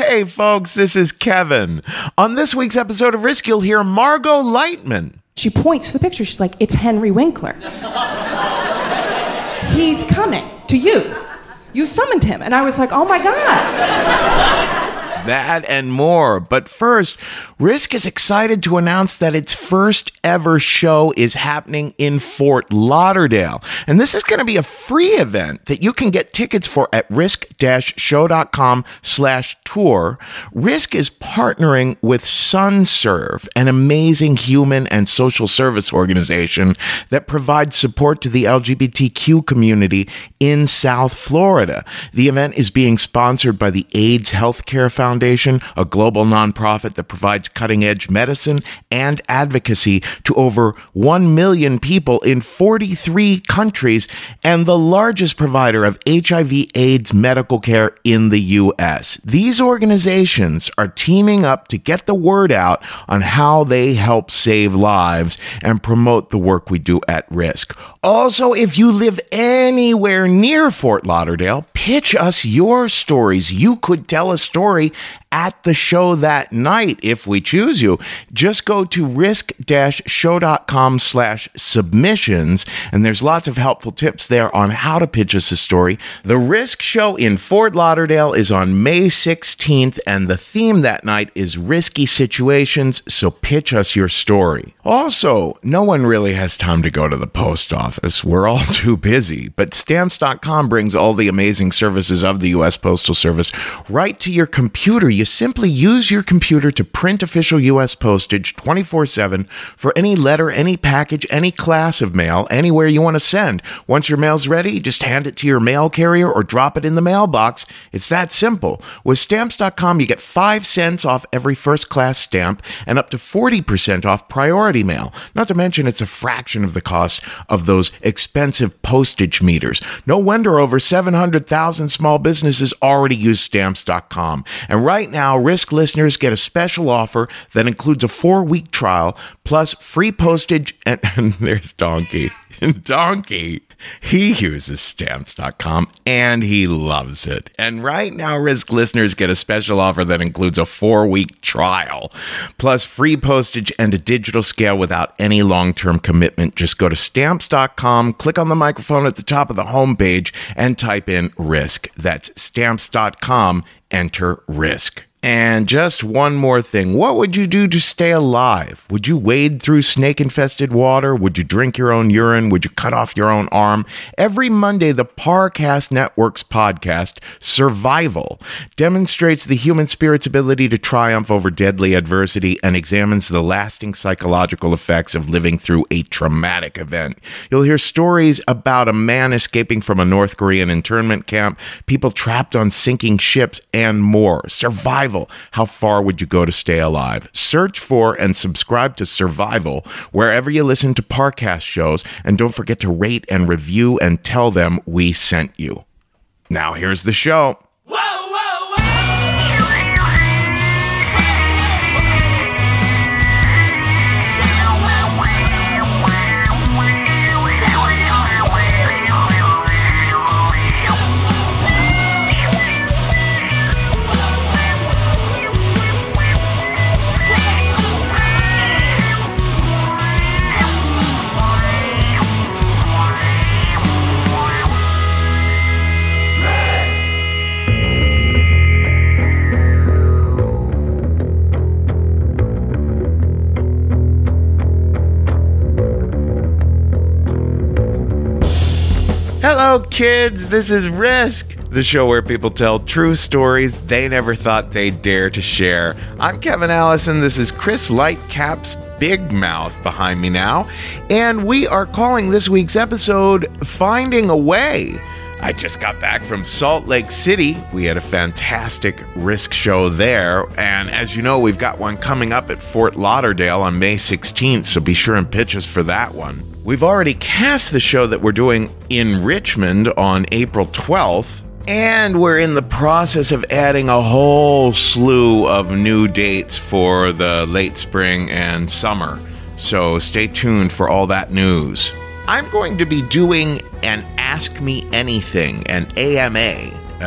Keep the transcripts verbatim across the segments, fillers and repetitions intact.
Hey, folks, this is Kevin. On this week's episode of Risk, you'll hear Margot Lightman. She points to the picture. She's like, it's Henry Winkler. He's coming to you. You summoned him. And I was like, oh, my God. That and more. But first, Risk is excited to announce that its first ever show is happening in Fort Lauderdale. And this is going to be a free event that you can get tickets for at risk-show.com slash tour. Risk is partnering with SunServe, an amazing human and social service organization that provides support to the L G B T Q community in South Florida. The event is being sponsored by the AIDS Healthcare Foundation, a global nonprofit that provides cutting-edge medicine and advocacy to over one million people in forty-three countries, and the largest provider of H I V AIDS medical care in the U S. These organizations are teaming up to get the word out on how they help save lives and promote the work we do at Risk. Also, if you live anywhere near Fort Lauderdale, pitch us your stories. You could tell a story at the show that night if we choose you. Just go to risk-show.com slash submissions, and there's lots of helpful tips there on how to pitch us a story. The Risk show in Fort Lauderdale is on May sixteenth, and the theme that night is risky situations, so pitch us your story. Also, no one really has time to go to the post office. We're all too busy, but stamps dot com brings all the amazing services of the U S Postal Service right to your computer. You simply use your computer to print official U S postage twenty-four seven for any letter, any package, any class of mail, anywhere you want to send. Once your mail's ready, just hand it to your mail carrier or drop it in the mailbox. It's that simple. With stamps dot com, you get five cents off every first-class stamp and up to forty percent off priority mail. Not to mention, it's a fraction of the cost of those expensive postage meters. No wonder over seven hundred thousand small businesses already use stamps dot com. And right now, Risk listeners get a special offer that includes a four-week trial plus free postage and, and there's Donkey. Donkey. He uses stamps dot com and he loves it. And right now, Risk listeners get a special offer that includes a four-week trial, plus free postage and a digital scale without any long-term commitment. Just go to stamps dot com, click on the microphone at the top of the homepage, and type in Risk. That's stamps dot com, enter Risk. And just one more thing. What would you do to stay alive? Would you wade through snake-infested water? Would you drink your own urine? Would you cut off your own arm? Every Monday, the Parcast Network's podcast, Survival, demonstrates the human spirit's ability to triumph over deadly adversity and examines the lasting psychological effects of living through a traumatic event. You'll hear stories about a man escaping from a North Korean internment camp, people trapped on sinking ships, and more. Survival. How far would you go to stay alive? Search for and subscribe to Survival wherever you listen to Parcast shows, and don't forget to rate and review and tell them we sent you. Now here's the show. Hello, kids. This is Risk, the show where people tell true stories they never thought they'd dare to share. I'm Kevin Allison. This is Chris Lightcap's big mouth behind me now, and we are calling this week's episode Finding a Way. I just got back from Salt Lake City. We had a fantastic Risk show there, and as you know, we've got one coming up at Fort Lauderdale on May sixteenth, so be sure and pitch us for that one. We've already cast the show that we're doing in Richmond on April twelfth, and we're in the process of adding a whole slew of new dates for the late spring and summer, so stay tuned for all that news. I'm going to be doing an Ask Me Anything, an A M A, uh,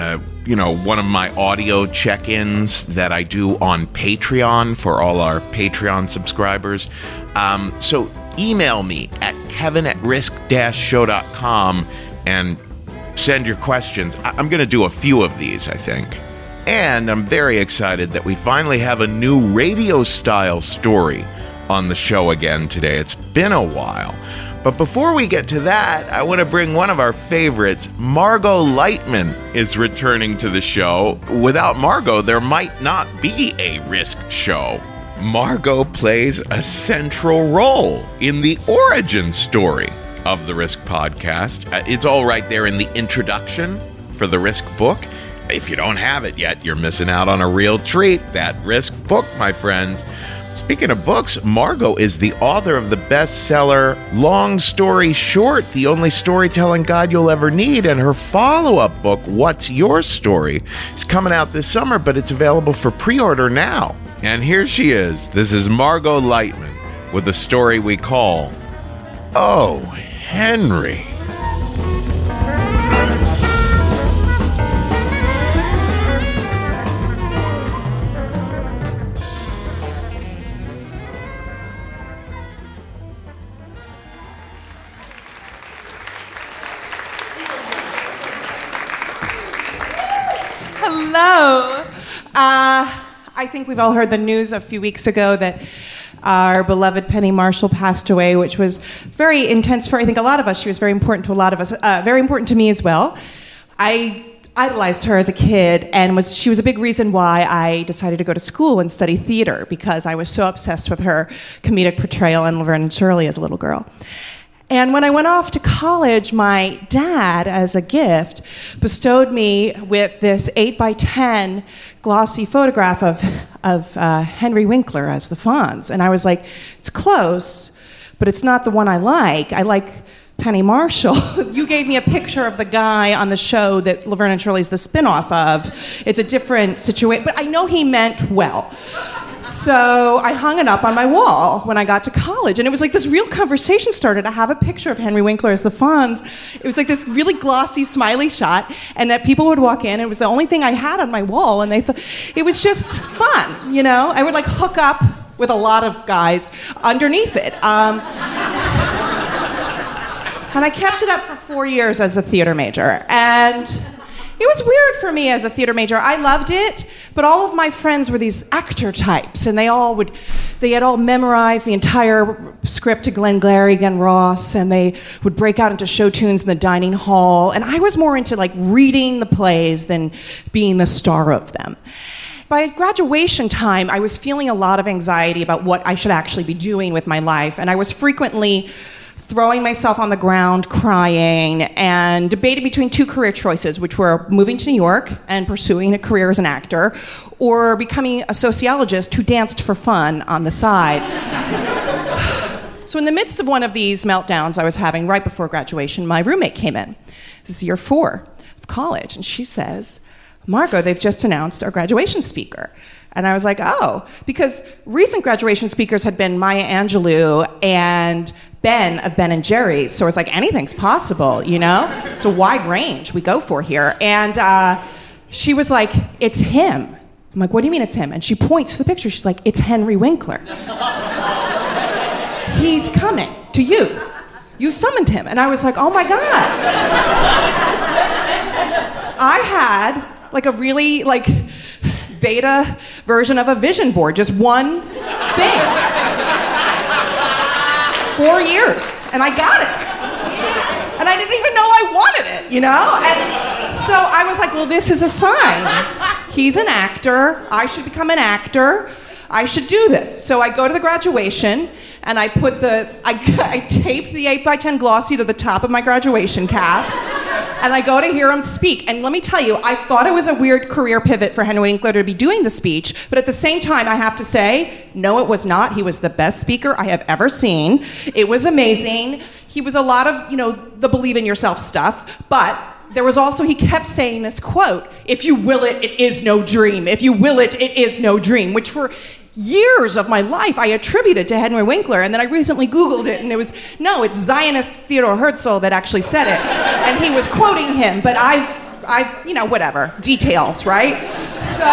you know, one of my audio check-ins that I do on Patreon for all our Patreon subscribers. Um, so email me at kevin at risk dash show dot com and send your questions. I- I'm going to do a few of these, I think. And I'm very excited that we finally have a new radio-style story on the show again today. It's been a while. But before we get to that, I want to bring one of our favorites. Margot Leitman is returning to the show. Without Margot, there might not be a Risk show. Margot plays a central role in the origin story of the Risk podcast. Uh, it's all right there in the introduction for the Risk book. If you don't have it yet, you're missing out on a real treat. That Risk book, my friends. Speaking of books, Margot is the author of the bestseller Long Story Short, the only storytelling guide you'll ever need, and her follow-up book, What's Your Story, is coming out this summer, but it's available for pre-order now. And here she is. This is Margot Leitman with the story we call Oh, Henry. Hello. Uh, I think we've all heard the news a few weeks ago that our beloved Penny Marshall passed away, which was very intense for, I think, a lot of us. She was very important to a lot of us, uh, very important to me as well. I idolized her as a kid, and was she was a big reason why I decided to go to school and study theater, because I was so obsessed with her comedic portrayal in Laverne and Shirley as a little girl. And when I went off to college, my dad, as a gift, bestowed me with this eight by ten glossy photograph of, of uh, Henry Winkler as the Fonz. And I was like, it's close, but it's not the one I like. I like Penny Marshall. You gave me a picture of the guy on the show that Laverne and Shirley's the spinoff of. It's a different situation, but I know he meant well. So I hung it up on my wall when I got to college, and it was like this real conversation started. I have a picture of Henry Winkler as the Fonz. It was like this really glossy, smiley shot, and that people would walk in. It was the only thing I had on my wall, and they thought it was just fun, you know? I would like hook up with a lot of guys underneath it. Um, and I kept it up for four years as a theater major, and it was weird for me as a theater major. I loved it, but all of my friends were these actor types, and they all would, they had all memorized the entire script to Glengarry Glen Ross, and they would break out into show tunes in the dining hall, and I was more into like reading the plays than being the star of them. By graduation time, I was feeling a lot of anxiety about what I should actually be doing with my life, and I was frequently throwing myself on the ground, crying, and debating between two career choices, which were moving to New York and pursuing a career as an actor, or becoming a sociologist who danced for fun on the side. So in the midst of one of these meltdowns I was having right before graduation, my roommate came in. This is year four of college, and she says, Margot, they've just announced our graduation speaker. And I was like, oh, because recent graduation speakers had been Maya Angelou and Ben of Ben and Jerry's. So it's like, anything's possible, you know? It's a wide range we go for here. And uh, she was like, it's him. I'm like, what do you mean it's him? And she points to the picture. She's like, it's Henry Winkler. He's coming to you. You summoned him. And I was like, oh my God. I had like a really like beta version of a vision board, just one thing. Four years, and I got it. And I didn't even know I wanted it, you know? And so I was like, well, this is a sign. He's an actor. I should become an actor. I should do this. So I go to the graduation, and I put the, I, I taped the eight by ten glossy to the top of my graduation cap, and I go to hear him speak. And let me tell you, I thought it was a weird career pivot for Henry Winkler to be doing the speech, but at the same time, I have to say, no, it was not. He was the best speaker I have ever seen. It was amazing. He was a lot of, you know, the believe in yourself stuff, but there was also, he kept saying this quote, if you will it, it is no dream. If you will it, it is no dream, which for years of my life I attributed to Henry Winkler, and then I recently Googled it, and it was, no, it's Zionist Theodore Herzl that actually said it, and he was quoting him, but I've I, you know, whatever, details, right? So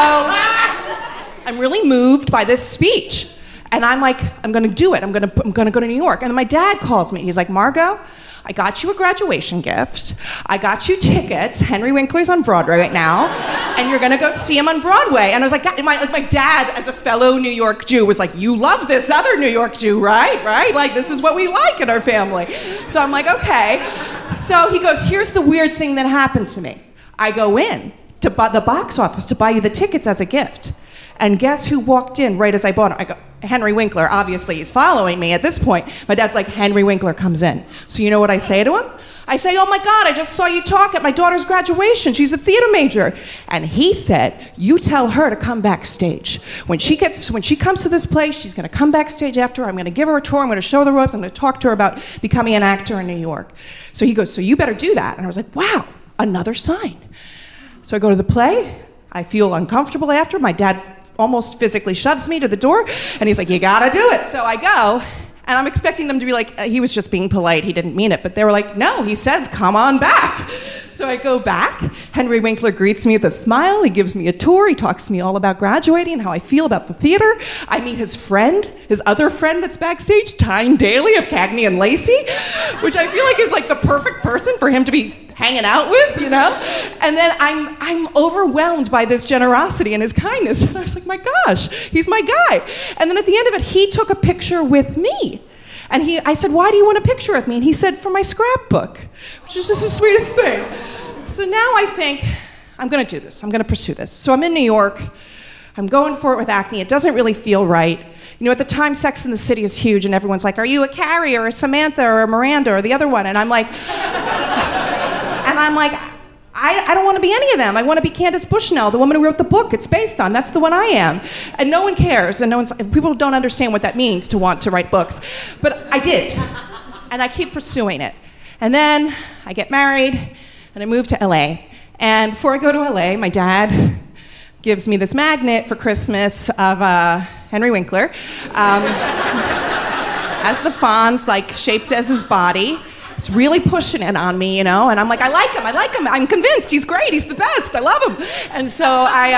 I'm really moved by this speech. And I'm like, I'm gonna do it. I'm gonna, I'm gonna go to New York. And then my dad calls me. He's like, Margot, I got you a graduation gift. I got you tickets. Henry Winkler's on Broadway right now, and you're gonna go see him on Broadway. And I was like, God, my, like my dad, as a fellow New York Jew, was like, you love this other New York Jew, right? Right? Like, this is what we like in our family. So I'm like, okay. So he goes, here's the weird thing that happened to me. I go in to bu- the box office to buy you the tickets as a gift. And guess who walked in right as I bought it? I go, Henry Winkler. Obviously, he's following me at this point. My dad's like, Henry Winkler comes in. So you know what I say to him? I say, oh my God, I just saw you talk at my daughter's graduation. She's a theater major. And he said, you tell her to come backstage. When she gets, when she comes to this place, she's gonna come backstage after. I'm gonna give her a tour. I'm gonna show her the ropes. I'm gonna talk to her about becoming an actor in New York. So he goes, so you better do that. And I was like, wow, another sign. So I go to the play. I feel uncomfortable after. My dad almost physically shoves me to the door, and he's like, you gotta do it. So I go, and I'm expecting them to be like, he was just being polite, he didn't mean it, but they were like, no, he says, come on back. So I go back, Henry Winkler greets me with a smile, he gives me a tour, he talks to me all about graduating and how I feel about the theater. I meet his friend, his other friend that's backstage, Tyne Daly of Cagney and Lacey, which I feel like is like the perfect person for him to be hanging out with, you know? And then I'm I'm overwhelmed by this generosity and his kindness. And I was like, my gosh, he's my guy. And then at the end of it, he took a picture with me. And he, I said, why do you want a picture of me? And he said, for my scrapbook, which is just the sweetest thing. So now I think, I'm gonna do this, I'm gonna pursue this. So I'm in New York, I'm going for it with acne, it doesn't really feel right. You know, at the time, Sex and the City is huge, and everyone's like, are you a Carrie or a Samantha or a Miranda or the other one? And I'm like, and I'm like, I, I don't want to be any of them. I want to be Candace Bushnell, the woman who wrote the book it's based on. That's the one I am. And no one cares, and no one's, people don't understand what that means to want to write books. But I did, and I keep pursuing it. And then I get married, and I move to L A. And before I go to L A, my dad gives me this magnet for Christmas of uh, Henry Winkler, um, as the Fonz, like shaped as his body. It's really pushing it on me, you know, and I'm like, I like him, I like him, I'm convinced, he's great, he's the best, I love him. And so I,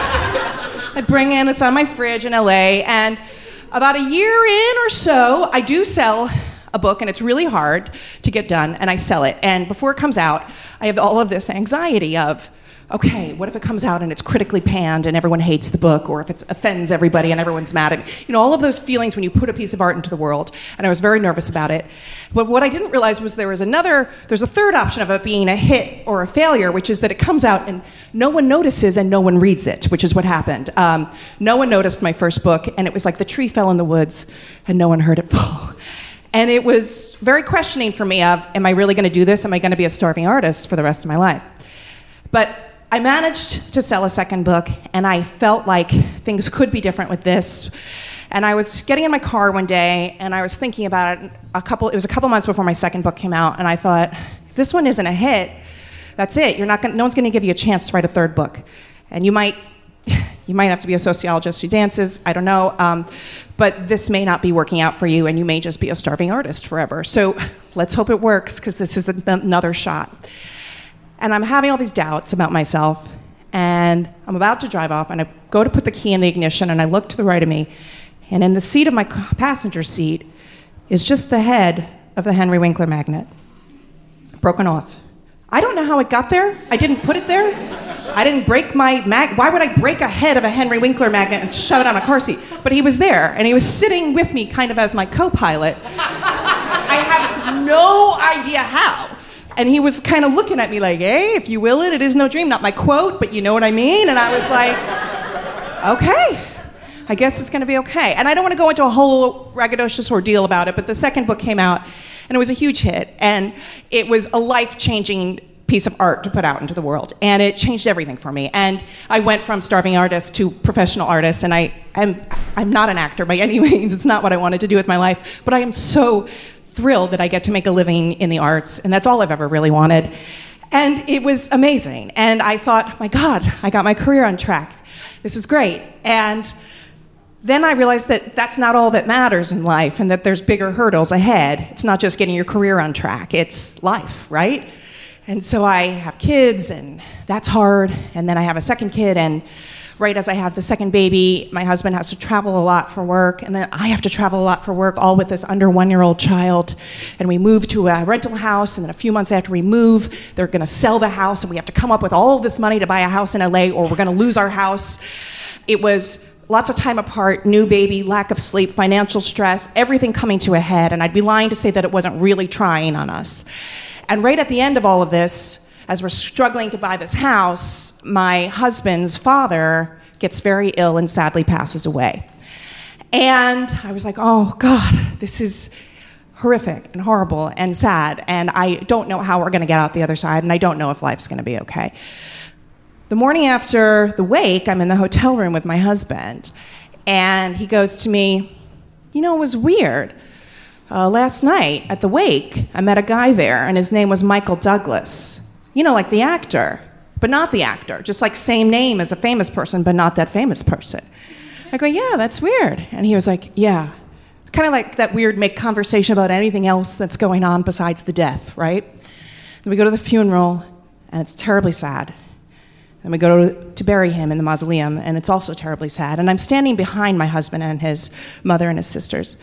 uh, I bring in, it's on my fridge in L A, and about a year in or so, I do sell a book, and it's really hard to get done, and I sell it. And before it comes out, I have all of this anxiety of, okay, what if it comes out and it's critically panned and everyone hates the book, or if it offends everybody and everyone's mad at me? You know, all of those feelings when you put a piece of art into the world, and I was very nervous about it. But what I didn't realize was there was another, there's a third option of it being a hit or a failure, which is that it comes out and no one notices and no one reads it, which is what happened. Um, no one noticed my first book, and it was like the tree fell in the woods and no one heard it fall. And it was very questioning for me of, am I really gonna do this? Am I gonna be a starving artist for the rest of my life? But I managed to sell a second book, and I felt like things could be different with this. And I was getting in my car one day, and I was thinking about it a couple, it was a couple months before my second book came out, and I thought, if this one isn't a hit, that's it. You're not gonna, no one's gonna give you a chance to write a third book. And you might, you might have to be a sociologist who dances, I don't know, um, but this may not be working out for you, and you may just be a starving artist forever. So let's hope it works, because this is another shot. And I'm having all these doubts about myself, and I'm about to drive off, and I go to put the key in the ignition, and I look to the right of me, and in the seat of my passenger seat is just the head of the Henry Winkler magnet, broken off. I don't know how it got there. I didn't put it there. I didn't break my mag. Why would I break a head of a Henry Winkler magnet and shove it on a car seat? But he was there, and he was sitting with me kind of as my co-pilot. I have no idea how. And he was kind of looking at me like, hey, if you will it, it is no dream. Not my quote, but you know what I mean? And I was like, okay, I guess it's going to be okay. And I don't want to go into a whole ragadocious ordeal about it, but the second book came out, and it was a huge hit. And it was a life-changing piece of art to put out into the world. And it changed everything for me. And I went from starving artist to professional artist, and I, I'm, I'm not an actor by any means. It's not what I wanted to do with my life. But I am so thrilled that I get to make a living in the arts, and that's all I've ever really wanted. And it was amazing. And I thought, my God, I got my career on track. This is great. And then I realized that that's not all that matters in life, and that there's bigger hurdles ahead. It's not just getting your career on track, it's life, right? And so I have kids, and that's hard. And then I have a second kid, and right as I have the second baby, my husband has to travel a lot for work, and then I have to travel a lot for work, all with this under one-year-old child. And we move to a rental house, and then a few months after we move, they're going to sell the house, and we have to come up with all of this money to buy a house in L A, or we're going to lose our house. It was lots of time apart, new baby, lack of sleep, financial stress, everything coming to a head, and I'd be lying to say that it wasn't really trying on us. And right at the end of all of this, as we're struggling to buy this house, my husband's father gets very ill and sadly passes away. And I was like, oh God, this is horrific and horrible and sad, and I don't know how we're going to get out the other side, and I don't know if life's going to be okay. The morning after the wake, I'm in the hotel room with my husband, and he goes to me, you know, it was weird. Uh, last night at the wake, I met a guy there, and his name was Michael Douglas. You know, like the actor, but not the actor. Just like same name as a famous person, but not that famous person. I go, yeah, that's weird. And he was like, yeah. Kind of like that weird make conversation about anything else that's going on besides the death, right? Then we go to the funeral, and it's terribly sad. And we go to, to bury him in the mausoleum, and it's also terribly sad. And I'm standing behind my husband and his mother and his sisters.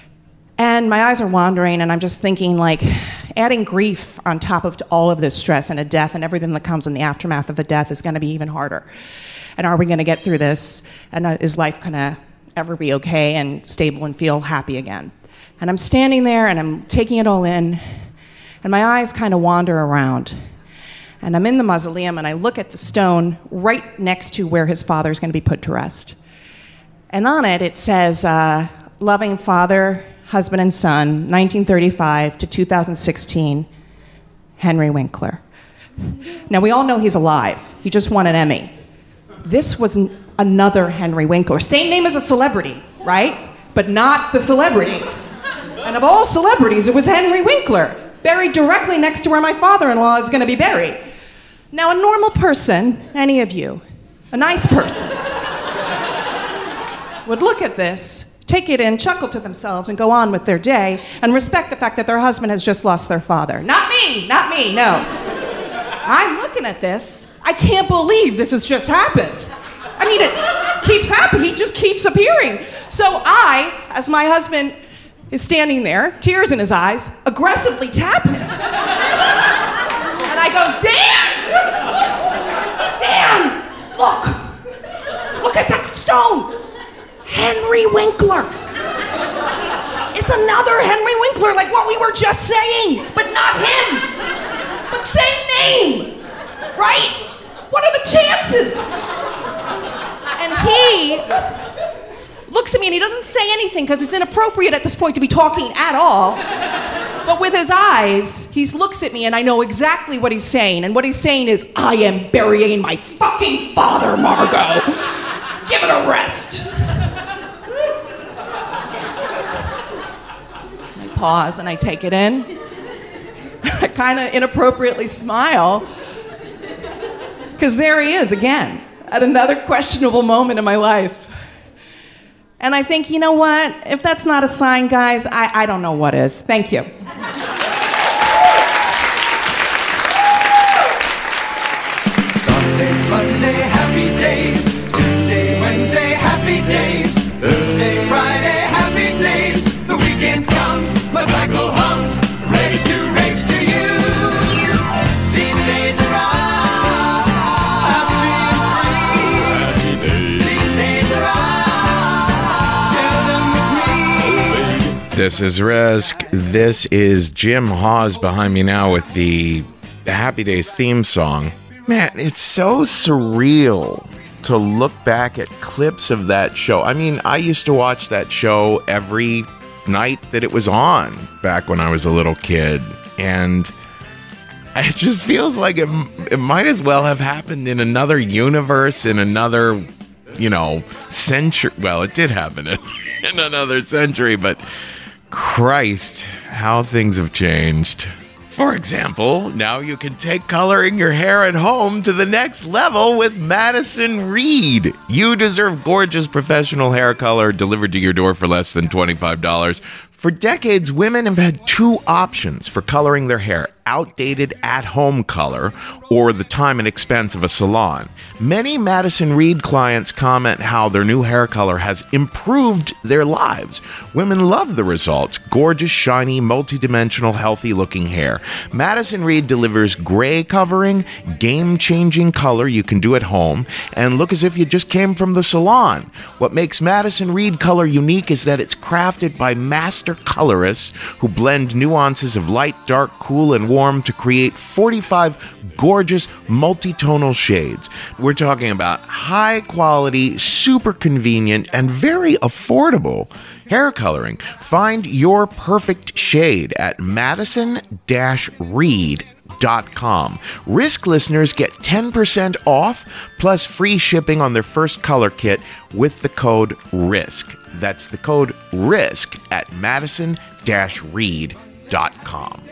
And my eyes are wandering, and I'm just thinking, like, adding grief on top of all of this stress and a death and everything that comes in the aftermath of a death is going to be even harder. And are we going to get through this? And is life going to ever be okay and stable and feel happy again? And I'm standing there, and I'm taking it all in, and my eyes kind of wander around. And I'm in the mausoleum, and I look at the stone right next to where his father is going to be put to rest. And on it, it says, uh, loving father, husband and son, nineteen thirty-five to two thousand sixteen, Henry Winkler. Now, we all know he's alive. He just won an Emmy. This was n- another Henry Winkler. Same name as a celebrity, right? But not the celebrity. And of all celebrities, it was Henry Winkler, buried directly next to where my father-in-law is going to be buried. Now, a normal person, any of you, a nice person, would look at this, take it in, chuckle to themselves, and go on with their day, and respect the fact that their husband has just lost their father. Not me, not me, no. I'm looking at this. I can't believe this has just happened. I mean, it keeps happening. He just keeps appearing. So I, as my husband is standing there, tears in his eyes, aggressively tap him. And I go, Dan! Dan! Look! Look at that stone! Henry Winkler. It's another Henry Winkler, like what we were just saying, but not him. But same name, right? What are the chances? And he looks at me and he doesn't say anything because it's inappropriate at this point to be talking at all. But with his eyes, he looks at me and I know exactly what he's saying. And what he's saying is, I am burying my fucking father, Margot. Give it a rest. Pause and I take it in. I kind of inappropriately smile because there he is again at another questionable moment in my life. And I think, you know what? If that's not a sign, guys, I, I don't know what is. Thank you. Sunday, Monday, happy days. Tuesday, Wednesday, happy days. Thursday, Friday, happy days. The weekend comes, my cycle hums, ready to race to you. These days are ours. Happy days. These days are ours. Share them with me. This is Risk. This is Jim Hawes behind me now with the Happy Days theme song. Man, it's so surreal to look back at clips of that show. I mean, I used to watch that show every night that it was on back when I was a little kid. And it just feels like it, it might as well have happened in another universe, in another, you know, century. Well, it did happen in, in another century, but Christ, how things have changed. For example, now you can take coloring your hair at home to the next level with Madison Reed. You deserve gorgeous professional hair color delivered to your door for less than twenty-five dollars. For decades, women have had two options for coloring their hair. outdated at-home color or the time and expense of a salon. Many Madison Reed clients comment how their new hair color has improved their lives. Women love the results. Gorgeous, shiny, multi-dimensional, healthy-looking hair. Madison Reed delivers gray covering, game-changing color you can do at home, and look as if you just came from the salon. What makes Madison Reed color unique is that it's crafted by master colorists who blend nuances of light, dark, cool, and warm to create forty-five gorgeous multi-tonal shades. We're talking about high-quality, super convenient, and very affordable hair coloring. Find your perfect shade at madison dash reed dot com. Risk listeners get ten percent off plus free shipping on their first color kit with the code RISK. That's the code RISK at madison dash reed dot com.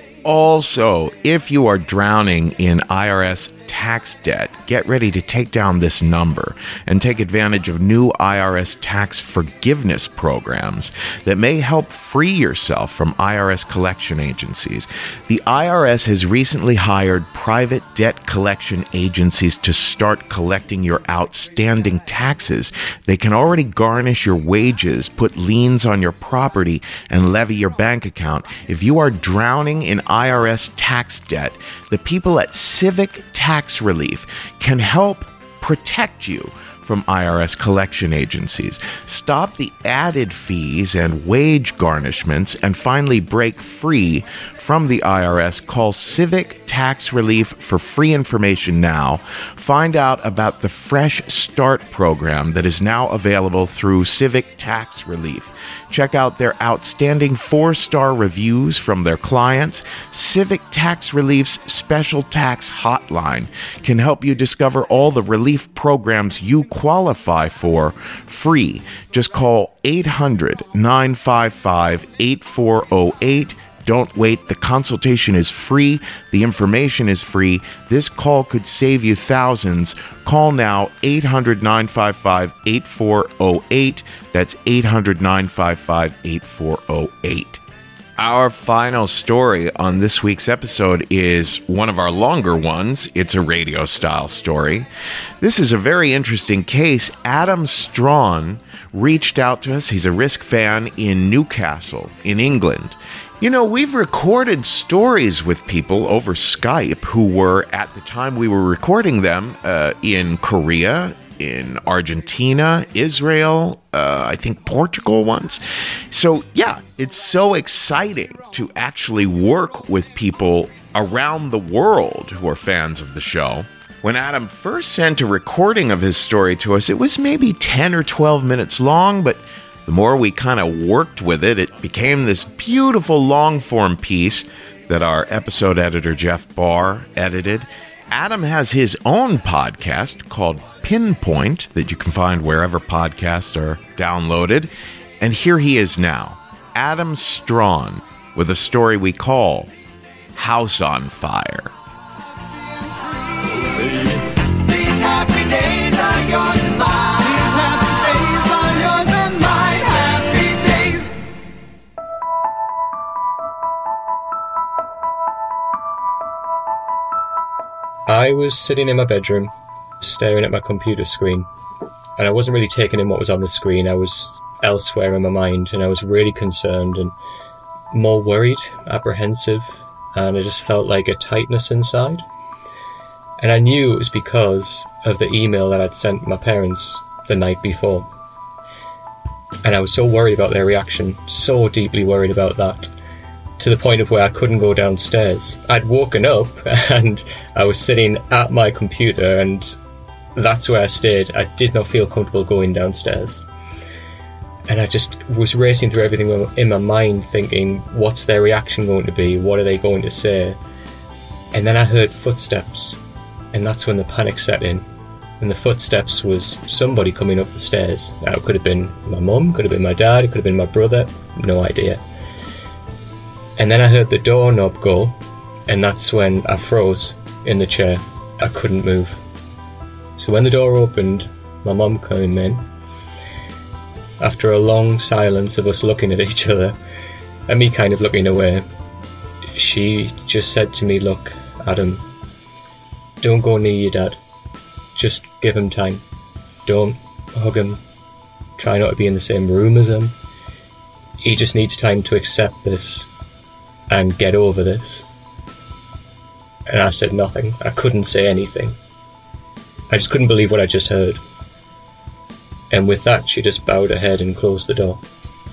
Also, if you are drowning in I R S tax debt, get ready to take down this number and take advantage of new I R S tax forgiveness programs that may help free yourself from I R S collection agencies. The I R S has recently hired private debt collection agencies to start collecting your outstanding taxes. They can already garnish your wages, put liens on your property, and levy your bank account. If you are drowning in I R S tax debt, the people at Civic Tax Relief can help protect you from I R S collection agencies. Stop the added fees and wage garnishments and finally break free from the I R S. Call Civic Tax Relief for free information now. Find out about the Fresh Start program that is now available through Civic Tax Relief. Check out their outstanding four-star reviews from their clients. Civic Tax Relief's special tax hotline can help you discover all the relief programs you qualify for free. Just call eight hundred, nine five five, eight four zero eight. Don't wait. The consultation is free. The information is free. This call could save you thousands. Call now, eight hundred, nine five five, eight four zero eight. That's eight hundred, nine five five, eight four zero eight. Our final story on this week's episode is one of our longer ones. It's a radio-style story. This is a very interesting case. Adam Strawn reached out to us. He's a Risk fan in Newcastle, in England. You know, we've recorded stories with people over Skype who were, at the time we were recording them, uh, in Korea, in Argentina, Israel, uh, I think Portugal once. So, yeah, it's so exciting to actually work with people around the world who are fans of the show. When Adam first sent a recording of his story to us, it was maybe ten or twelve minutes long, but the more we kind of worked with it, it became this beautiful long-form piece that our episode editor, Jeff Barr, edited. Adam has his own podcast called Pinpoint that you can find wherever podcasts are downloaded. And here he is now, Adam Strawn, with a story we call House on Fire. These happy days are yours and mine. These happy days are yours and mine. Happy days. I was sitting in my bedroom, staring at my computer screen, and I wasn't really taking in what was on the screen. I was elsewhere in my mind, and I was really concerned and more worried, apprehensive, and I just felt like a tightness inside. And I knew it was because of the email that I'd sent my parents the night before. And I was so worried about their reaction, so deeply worried about that, to the point of where I couldn't go downstairs. I'd woken up and I was sitting at my computer, and that's where I stayed. I did not feel comfortable going downstairs. And I just was racing through everything in my mind, thinking, what's their reaction going to be? What are they going to say? And then I heard footsteps, and that's when the panic set in. And the footsteps was somebody coming up the stairs. Now, it could have been my mum, could have been my dad, it could have been my brother, no idea. And then I heard the doorknob go, and that's when I froze in the chair. I couldn't move. So when the door opened, my mum came in. After a long silence of us looking at each other, and me kind of looking away, she just said to me, look, Adam, don't go near your dad. Just give him time. Don't hug him. Try not to be in the same room as him. He just needs time to accept this and get over this. And I said nothing. I couldn't say anything. I just couldn't believe what I just heard. And with that, she just bowed her head and closed the door.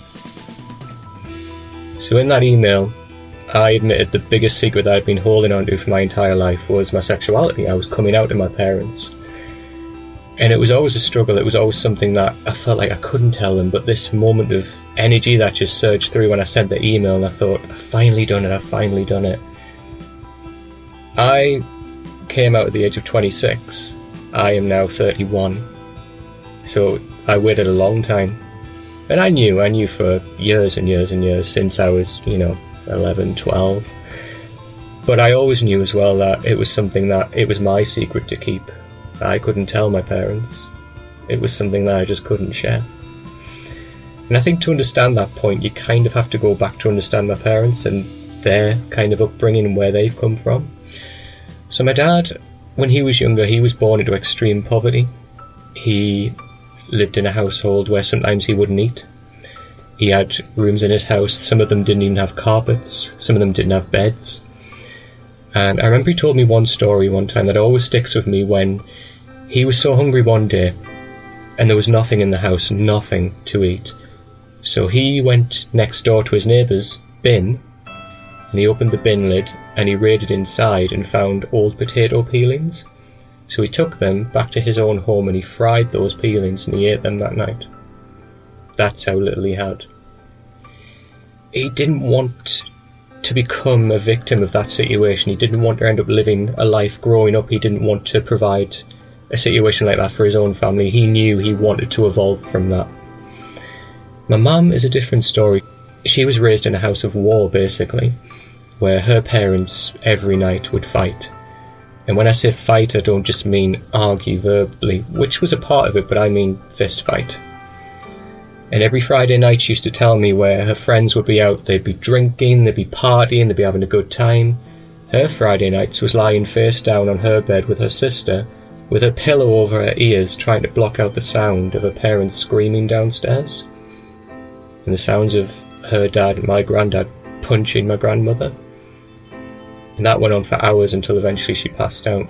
So in that email, I admitted the biggest secret that I'd been holding on to for my entire life was my sexuality. I was coming out to my parents. And it was always a struggle. It was always something that I felt like I couldn't tell them. But this moment of energy that just surged through when I sent the email, and I thought, I've finally done it, I've finally done it. I came out at the age of twenty-six. I am now thirty-one. So I waited a long time. And I knew, I knew for years and years and years since I was, you know, eleven, twelve. But I always knew as well that it was something that, it was my secret to keep. I couldn't tell my parents. It was something that I just couldn't share. And I think to understand that point, you kind of have to go back to understand my parents and their kind of upbringing and where they've come from. So my dad, when he was younger, he was born into extreme poverty. He lived in a household where sometimes he wouldn't eat. He had rooms in his house, some of them didn't even have carpets, some of them didn't have beds. And I remember he told me one story one time that always sticks with me, when he was so hungry one day and there was nothing in the house, nothing to eat. So he went next door to his neighbour's bin and he opened the bin lid and he raided inside and found old potato peelings. So he took them back to his own home and he fried those peelings and he ate them that night. That's how little he had. He didn't want to become a victim of that situation. He didn't want to end up living a life growing up. He didn't want to provide a situation like that for his own family. He knew he wanted to evolve from that. My mum is a different story. She was raised in a house of war, basically, where her parents every night would fight. And when I say fight, I don't just mean argue verbally, which was a part of it, but I mean fist fight. And every Friday night she used to tell me where her friends would be out, they'd be drinking, they'd be partying, they'd be having a good time. Her Friday nights was lying face down on her bed with her sister, with her pillow over her ears, trying to block out the sound of her parents screaming downstairs, and the sounds of her dad and my granddad punching my grandmother. And that went on for hours until eventually she passed out.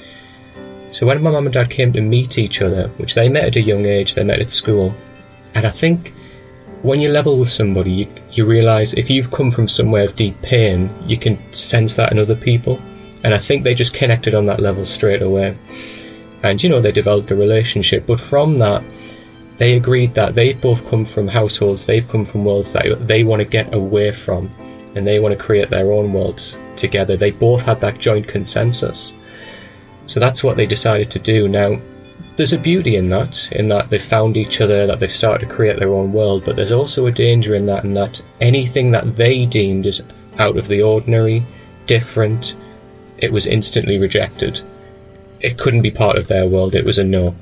So when my mum and dad came to meet each other, which they met at a young age, they met at school, and I think when you level with somebody, you, you realise if you've come from somewhere of deep pain, you can sense that in other people. And I think they just connected on that level straight away. And, you know, they developed a relationship. But from that, they agreed that they've both come from households, they've come from worlds that they want to get away from. And they want to create their own world together. They both had that joint consensus. So that's what they decided to do. Now, there's a beauty in that, in that they've found each other, that they've started to create their own world, but there's also a danger in that, in that anything that they deemed as out of the ordinary, different, it was instantly rejected. It couldn't be part of their world, it was a no.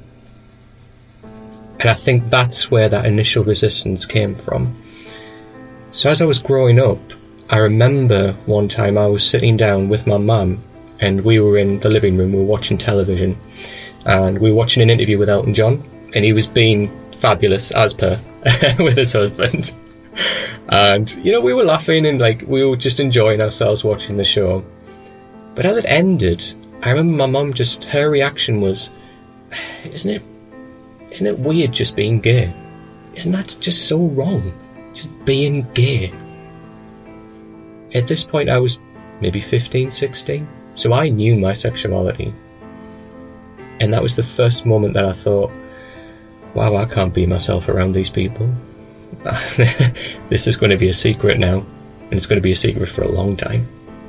And I think that's where that initial resistance came from. So as I was growing up, I remember one time I was sitting down with my mum, and we were in the living room, we were watching television, and we were watching an interview with Elton John, and he was being fabulous, as per, with his husband. And, you know, we were laughing and, like, we were just enjoying ourselves watching the show. But as it ended, I remember my mum just, her reaction was, isn't it, isn't it weird just being gay? Isn't that just so wrong? Just being gay. At this point, I was maybe fifteen, sixteen, so I knew my sexuality. And that was the first moment that I thought, wow, I can't be myself around these people. This is going to be a secret now, and it's going to be a secret for a long time.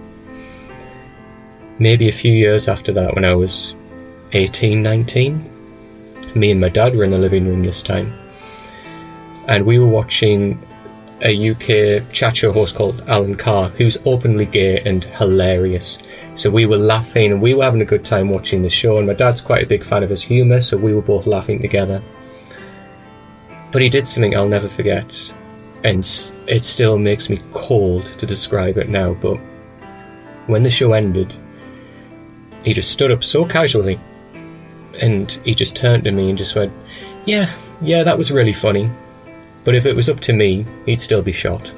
Maybe a few years after that, when I was eighteen, nineteen, me and my dad were in the living room this time, and we were watching a U K chat show host called Alan Carr, who's openly gay and hilarious. So we were laughing and we were having a good time watching the show, and my dad's quite a big fan of his humour, so we were both laughing together. But he did something I'll never forget, and it still makes me cold to describe it now, but When the show ended, he just stood up so casually, and he just turned to me and just went, yeah, yeah, that was really funny, but if it was up to me, he'd still be shot.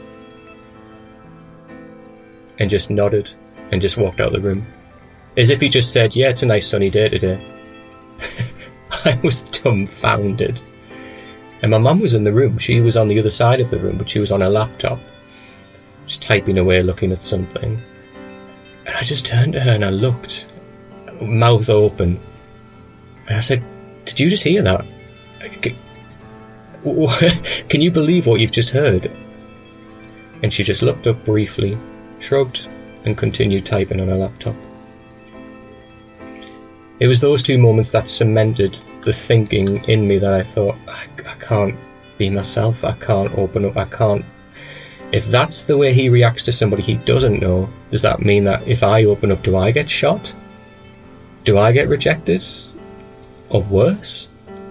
And just nodded and just walked out of the room, as if he just said, yeah, it's a nice sunny day today. I was dumbfounded. And my mum was in the room. She was on the other side of the room, but she was on her laptop, just typing away, looking at something. And I just turned to her and I looked, mouth open, and I said, did you just hear that? Can you believe what you've just heard? And she just looked up briefly, shrugged, and continued typing on her laptop. It was those two moments that cemented the thinking in me that I thought, I, I can't be myself, I can't open up, I can't. If that's the way he reacts to somebody he doesn't know, does that mean that if I open up, do I get shot? Do I get rejected? Or worse?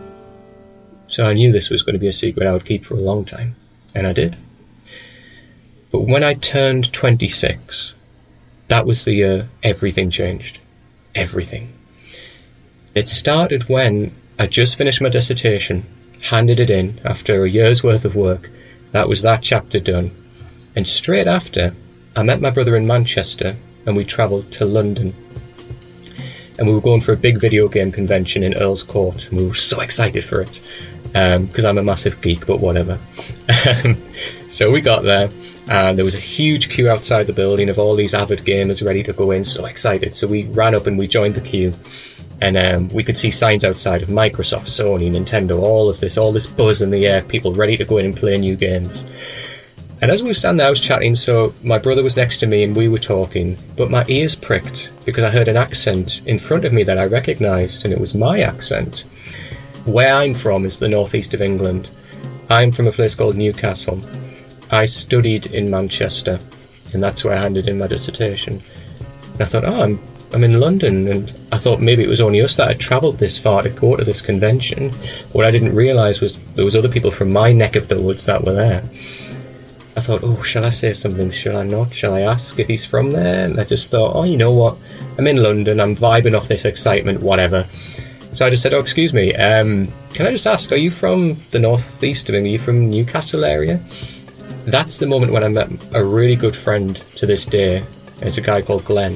So I knew this was going to be a secret I would keep for a long time, and I did. But when I turned twenty-six, that was the year everything changed. Everything. It started when I just finished my dissertation, handed it in after a year's worth of work. That was that chapter done. And straight after, I met my brother in Manchester and we travelled to London. And we were going for a big video game convention in Earl's Court, and we were so excited for it, because um, I'm a massive geek, but whatever. So we got there, and there was a huge queue outside the building of all these avid gamers ready to go in, so excited. So we ran up and we joined the queue. And um, we could see signs outside of Microsoft, Sony, Nintendo, all of this, all this buzz in the air, people ready to go in and play new games. And as we were standing there, I was chatting, so my brother was next to me and we were talking, but my ears pricked because I heard an accent in front of me that I recognised, and it was my accent. Where I'm from is the northeast of England. I'm from a place called Newcastle. I studied in Manchester, and that's where I handed in my dissertation. And I thought, oh, I'm I'm in London, and I thought maybe it was only us that had travelled this far to go to this convention. What I didn't realise was there was other people from my neck of the woods that were there. I thought, oh, shall I say something? Shall I not? Shall I ask if he's from there? And I just thought, oh, you know what? I'm in London, I'm vibing off this excitement, whatever. So I just said, oh, excuse me, um, can I just ask, are you from the northeast of England? Are you from Newcastle area? That's the moment when I met a really good friend to this day. It's a guy called Glenn.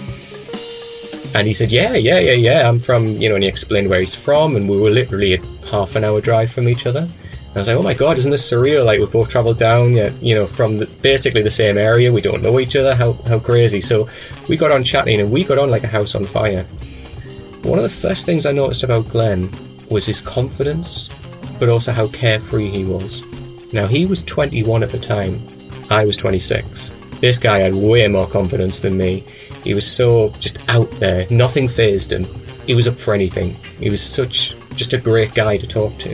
And he said, yeah, yeah, yeah, yeah, I'm from, you know, and he explained where he's from, and we were literally a half an hour drive from each other. And I was like, oh my God, isn't this surreal? Like, we've both travelled down, you know, from the, basically the same area, we don't know each other, how, how crazy. So we got on chatting, and we got on like a house on fire. One of the first things I noticed about Glenn was his confidence, but also how carefree he was. Now, he was twenty-one at the time, I was twenty-six. This guy had way more confidence than me. He was so just out there, nothing fazed him. He was up for anything. He was such just a great guy to talk to.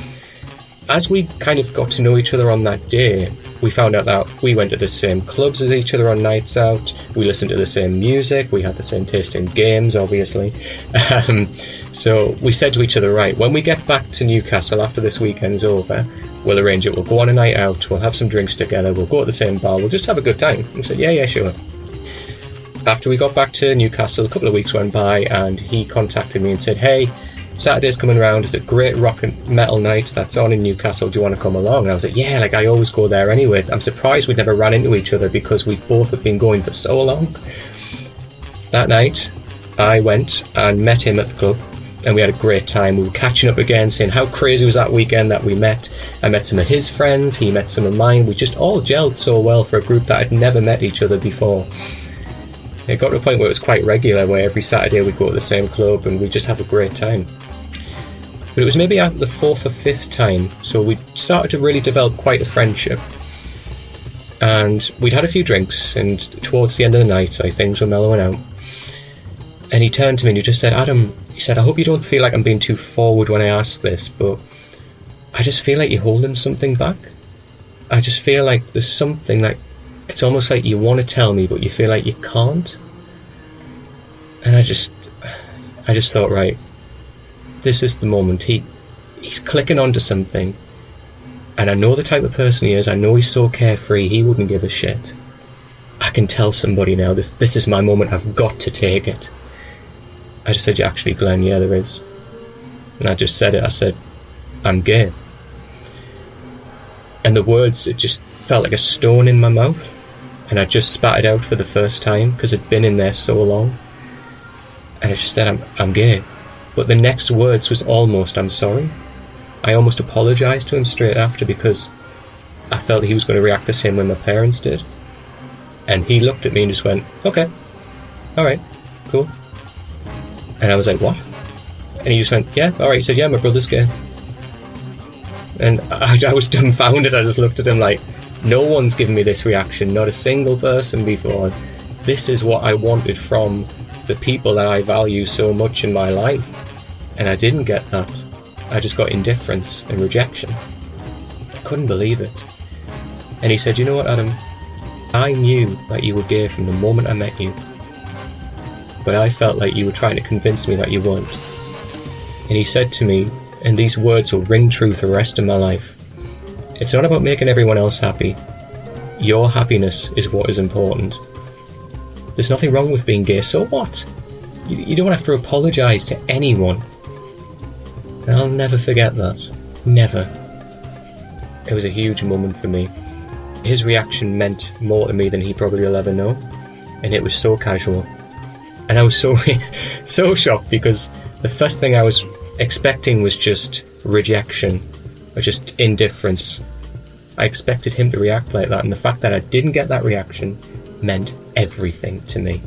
As we kind of got to know each other on that day, we found out that we went to the same clubs as each other on nights out, we listened to the same music, we had the same taste in games, obviously. Um, so we said to each other, right, when we get back to Newcastle after this weekend's over, we'll arrange it, we'll go on a night out, we'll have some drinks together, we'll go to the same bar, we'll just have a good time. We said, yeah, yeah, sure. After we got back to Newcastle, a couple of weeks went by, and he contacted me and said, hey, Saturday's coming around, it's a great rock and metal night that's on in Newcastle, do you want to come along? And I was like, yeah, like I always go there anyway. I'm surprised we never ran into each other because we both have been going for so long. That night, I went and met him at the club, and we had a great time. We were catching up again, saying how crazy was that weekend that we met. I met some of his friends, he met some of mine. We just all gelled so well for a group that had never met each other before. It got to a point where it was quite regular, where every Saturday we'd go to the same club and we'd just have a great time. But it was maybe after the fourth or fifth time, so we started to really develop quite a friendship. And we'd had a few drinks, and towards the end of the night, like, things were mellowing out. And he turned to me and he just said, Adam, he said, I hope you don't feel like I'm being too forward when I ask this, but I just feel like you're holding something back. I just feel like there's something like, it's almost like you want to tell me, but you feel like you can't. And I just, I just thought, right, this is the moment. He, he's clicking onto something, and I know the type of person he is. I know he's so carefree. He wouldn't give a shit. I, can tell somebody now. This this is my moment. I've got to take it. I just said, actually, Glenn, yeah, there is. And I just said it. I said, I'm gay. And the words, it just felt like a stone in my mouth. And I just spat it out for the first time because it'd been in there so long. And I just said, I'm, I'm gay. But the next words was almost, I'm sorry. I almost apologised to him straight after because I felt he was going to react the same way my parents did. And he looked at me and just went, okay, alright, cool. And I was like, what? And he just went, yeah, alright. He said, yeah, my brother's gay. And I, I was dumbfounded. I just looked at him like, no one's given me this reaction, not a single person before. This is what I wanted from the people that I value so much in my life. And I didn't get that. I just got indifference and rejection. I couldn't believe it. And he said, you know what, Adam? I knew that you were gay from the moment I met you. But I felt like you were trying to convince me that you weren't. And he said to me, and these words will ring true for the rest of my life, it's not about making everyone else happy. Your happiness is what is important. There's nothing wrong with being gay, so what? You, you don't have to apologise to anyone. And I'll never forget that. Never. It was a huge moment for me. His reaction meant more to me than he probably will ever know. And it was so casual. And I was so, so shocked because the first thing I was expecting was just rejection. Or just indifference. I expected him to react like that, and the fact that I didn't get that reaction meant everything to me.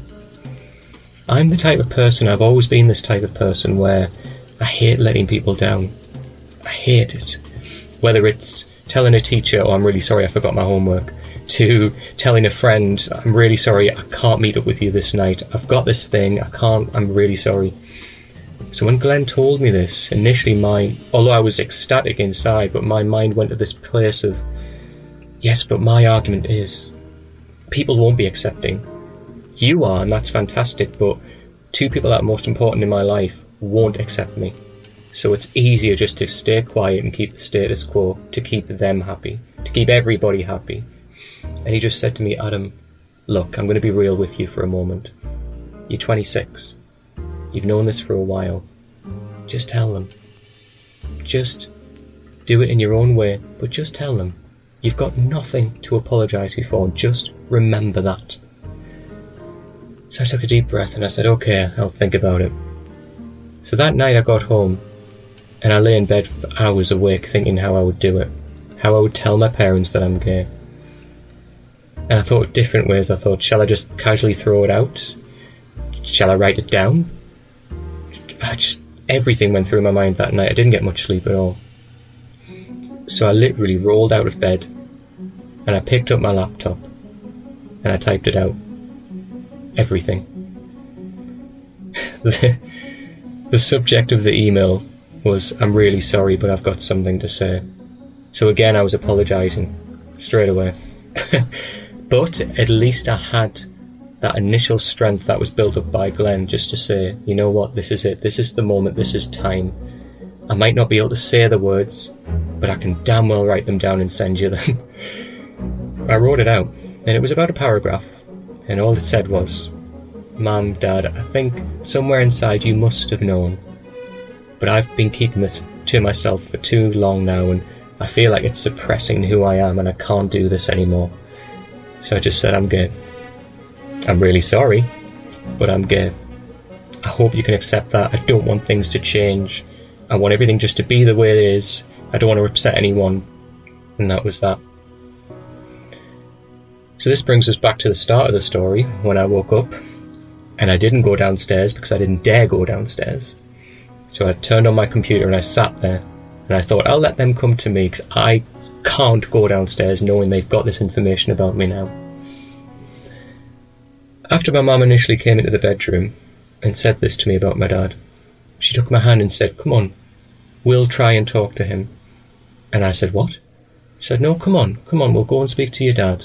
I'm the type of person, I've always been this type of person where I hate letting people down. I hate it. Whether it's telling a teacher, oh, I'm really sorry I forgot my homework, to telling a friend, I'm really sorry I can't meet up with you this night. I've got this thing, I can't, I'm really sorry. So when Glenn told me this, initially my, although I was ecstatic inside, but my mind went to this place of, yes, but my argument is, people won't be accepting. You are, and that's fantastic, but two people that are most important in my life won't accept me. So it's easier just to stay quiet and keep the status quo, to keep them happy, to keep everybody happy. And he just said to me, Adam, look, I'm going to be real with you for a moment. You're twenty-six. You've known this for a while. Just tell them. Just do it in your own way, but just tell them. You've got nothing to apologise for. Just remember that. So I took a deep breath and I said, okay, I'll think about it. So that night I got home and I lay in bed for hours awake thinking how I would do it. How I would tell my parents that I'm gay. And I thought different ways. I thought, shall I just casually throw it out? Shall I write it down? I just, everything went through my mind that night. I didn't get much sleep at all. So I literally rolled out of bed and I picked up my laptop and I typed it out. Everything. the, the subject of the email was, I'm really sorry, but I've got something to say. So again, I was apologising straight away. But at least I had that initial strength that was built up by Glenn just to say, you know what, this is it, this is the moment, this is time. I might not be able to say the words, but I can damn well write them down and send you them. I wrote it out, and it was about a paragraph, and all it said was, Mum, Dad, I think somewhere inside you must have known, but I've been keeping this to myself for too long now, and I feel like it's suppressing who I am, and I can't do this anymore. So I just said, I'm gay. I'm really sorry, but I'm gay. I hope you can accept that. I don't want things to change. I want everything just to be the way it is. I don't want to upset anyone. And that was that. So this brings us back to the start of the story, when I woke up. And I didn't go downstairs because I didn't dare go downstairs. So I turned on my computer and I sat there. And I thought, I'll let them come to me because I can't go downstairs knowing they've got this information about me now. After my mum initially came into the bedroom and said this to me about my dad, she took my hand and said, come on, we'll try and talk to him. And I said, what? She said, no, come on, come on, we'll go and speak to your dad.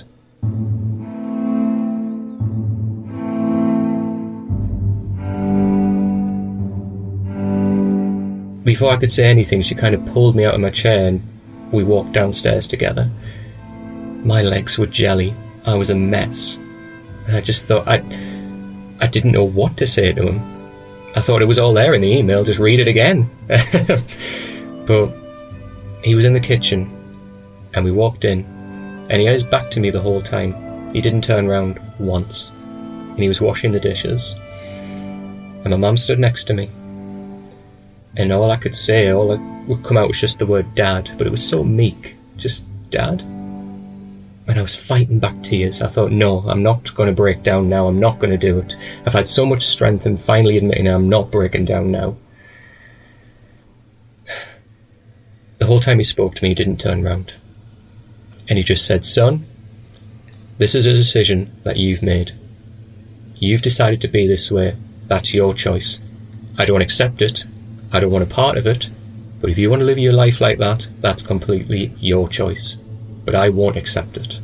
Before I could say anything, she kind of pulled me out of my chair and we walked downstairs together. My legs were jelly. I was a mess. And I just thought, I, I didn't know what to say to him. I thought it was all there in the email, just read it again. But he was in the kitchen, and we walked in, and he had his back to me the whole time. He didn't turn round once. And he was washing the dishes. And my mum stood next to me. And all I could say, all that would come out was just the word Dad, but it was so meek. Just, Dad? And I was fighting back tears. I thought, no, I'm not going to break down now. I'm not going to do it. I've had so much strength in finally admitting I'm not breaking down now. The whole time he spoke to me, he didn't turn round. And he just said, son, this is a decision that you've made. You've decided to be this way. That's your choice. I don't accept it. I don't want a part of it. But if you want to live your life like that, that's completely your choice. But I won't accept it.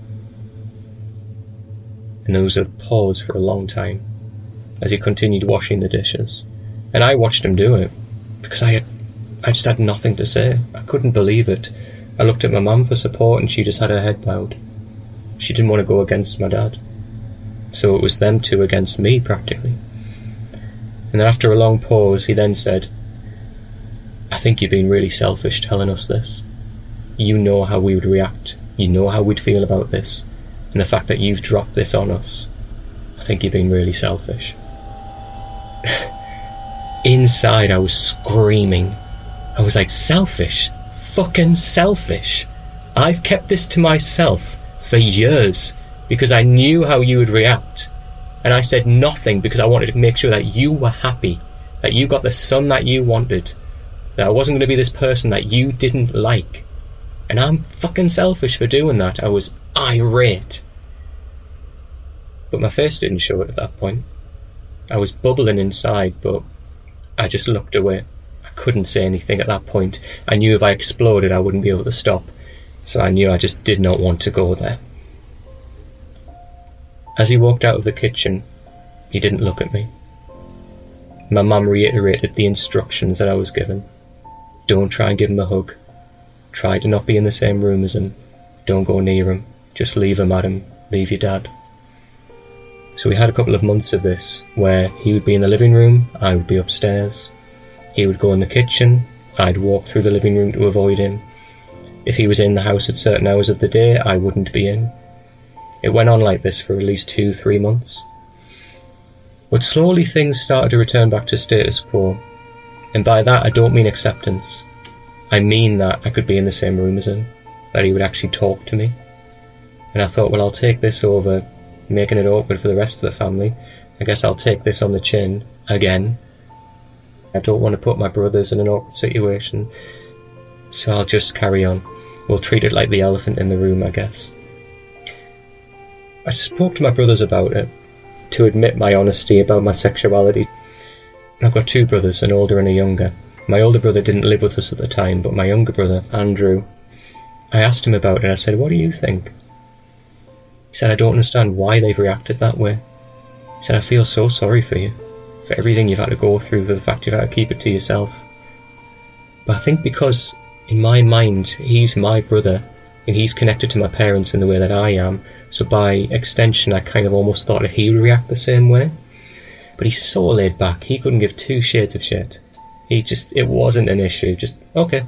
And there was a pause for a long time as he continued washing the dishes. And I watched him do it because I had, I just had nothing to say. I couldn't believe it. I looked at my mum for support and she just had her head bowed. She didn't want to go against my dad. So it was them two against me, practically. And then after a long pause, he then said, I think you've been really selfish telling us this. You know how we would react. You know how we'd feel about this. And the fact that you've dropped this on us, I think you've been really selfish. Inside, I was screaming. I was like, selfish? Fucking selfish. I've kept this to myself for years because I knew how you would react. And I said nothing because I wanted to make sure that you were happy, that you got the son that you wanted, that I wasn't going to be this person that you didn't like. And I'm fucking selfish for doing that. I was irate. But my face didn't show it at that point. I was bubbling inside, but I just looked away. I couldn't say anything at that point. I knew if I exploded, I wouldn't be able to stop. So I knew I just did not want to go there. As he walked out of the kitchen, he didn't look at me. My mum reiterated the instructions that I was given. Don't try and give him a hug. Try to not be in the same room as him. Don't go near him. Just leave him at him. Leave your dad. So we had a couple of months of this, where he would be in the living room, I would be upstairs. He would go in the kitchen, I'd walk through the living room to avoid him. If he was in the house at certain hours of the day, I wouldn't be in. It went on like this for at least two, three months. But slowly things started to return back to status quo. And by that I don't mean acceptance. I mean that I could be in the same room as him, that he would actually talk to me. And I thought, well, I'll take this over making it awkward for the rest of the family. I guess I'll take this on the chin again. I don't want to put my brothers in an awkward situation, so I'll just carry on. We'll treat it like the elephant in the room, I guess. I spoke to my brothers about it, to admit my honesty about my sexuality. I've got two brothers, an older and a younger. My older brother didn't live with us at the time, but my younger brother, Andrew, I asked him about it. I said, what do you think? He said, I don't understand why they've reacted that way. He said, I feel so sorry for you, for everything you've had to go through, for the fact you've had to keep it to yourself. But I think because, in my mind, he's my brother, and he's connected to my parents in the way that I am, so by extension I kind of almost thought that he would react the same way. But he's so laid back, he couldn't give two shades of shit. He just, it wasn't an issue, just, okay.